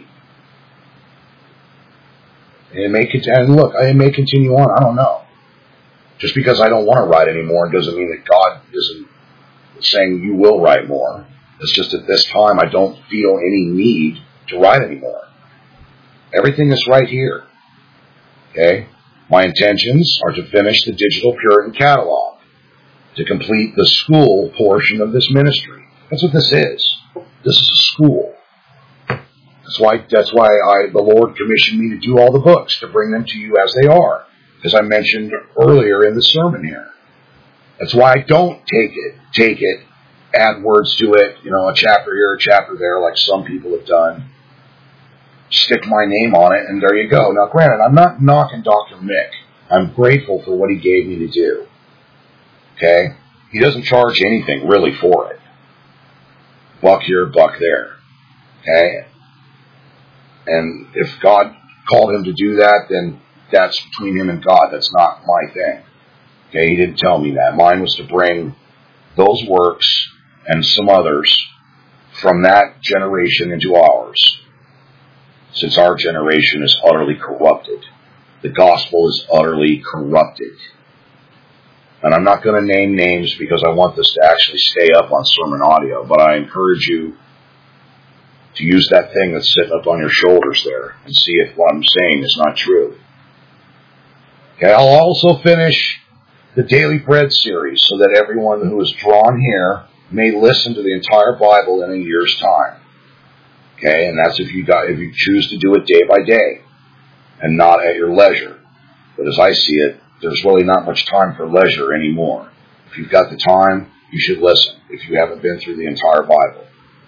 And it may continue on, I don't know. Just because I don't want to write anymore doesn't mean that God isn't saying you will write more. It's just at this time I don't feel any need to write anymore. Everything is right here. Okay? My intentions are to finish the Digital Puritan catalog, to complete the school portion of this ministry. That's what this is. This is a school. That's why the Lord commissioned me to do all the books, to bring them to you as they are, as I mentioned earlier in the sermon here. That's why I don't take it, add words to it, a chapter here, a chapter there, like some people have done. Stick my name on it, and there you go. Now, granted, I'm not knocking Dr. Mick. I'm grateful for what he gave me to do. Okay? He doesn't charge anything, really, for it. Buck here, buck there. Okay? And if God called him to do that, then that's between him and God. That's not my thing. Okay? He didn't tell me that. Mine was to bring those works and some others from that generation into ours, since our generation is utterly corrupted. The gospel is utterly corrupted. And I'm not going to name names because I want this to actually stay up on sermon audio, but I encourage you to use that thing that's sitting up on your shoulders there and see if what I'm saying is not true. Okay, I'll also finish the Daily Bread series so that everyone who is drawn here may listen to the entire Bible in a year's time. Okay, and that's if you choose to do it day by day and not at your leisure. But as I see it, there's really not much time for leisure anymore. If you've got the time, you should listen if you haven't been through the entire Bible.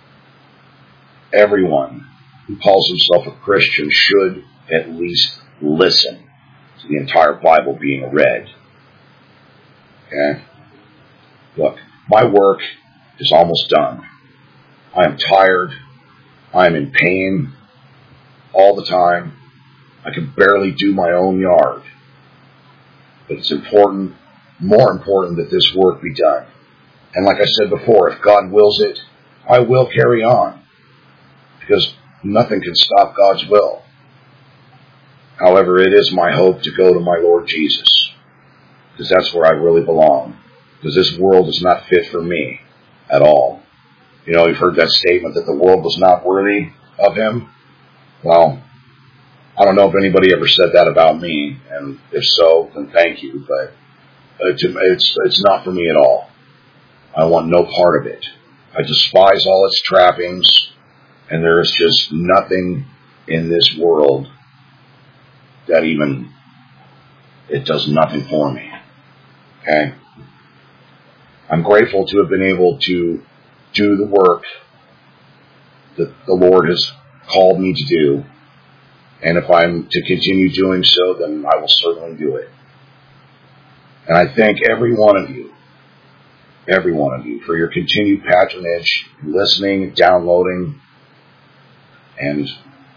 Everyone who calls himself a Christian should at least listen to the entire Bible being read. Okay? Look, my work is almost done. I am tired. I am in pain all the time. I can barely do my own yard. But it's important, more important, that this work be done. And like I said before, if God wills it, I will carry on. Because nothing can stop God's will. However, it is my hope to go to my Lord Jesus. Because that's where I really belong. Because this world is not fit for me at all. You've heard that statement that the world was not worthy of him. Well, I don't know if anybody ever said that about me, and if so, then thank you. But it's not for me at all. I want no part of it. I despise all its trappings, and there is just nothing in this world that even, it does nothing for me. Okay? I'm grateful to have been able to do the work that the Lord has called me to do. And if I'm to continue doing so, then I will certainly do it. And I thank every one of you, for your continued patronage, listening, downloading, and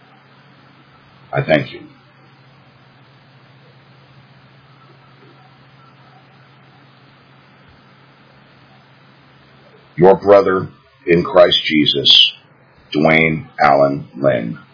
I thank you. Your brother in Christ Jesus, Dwayne Allen Lynn.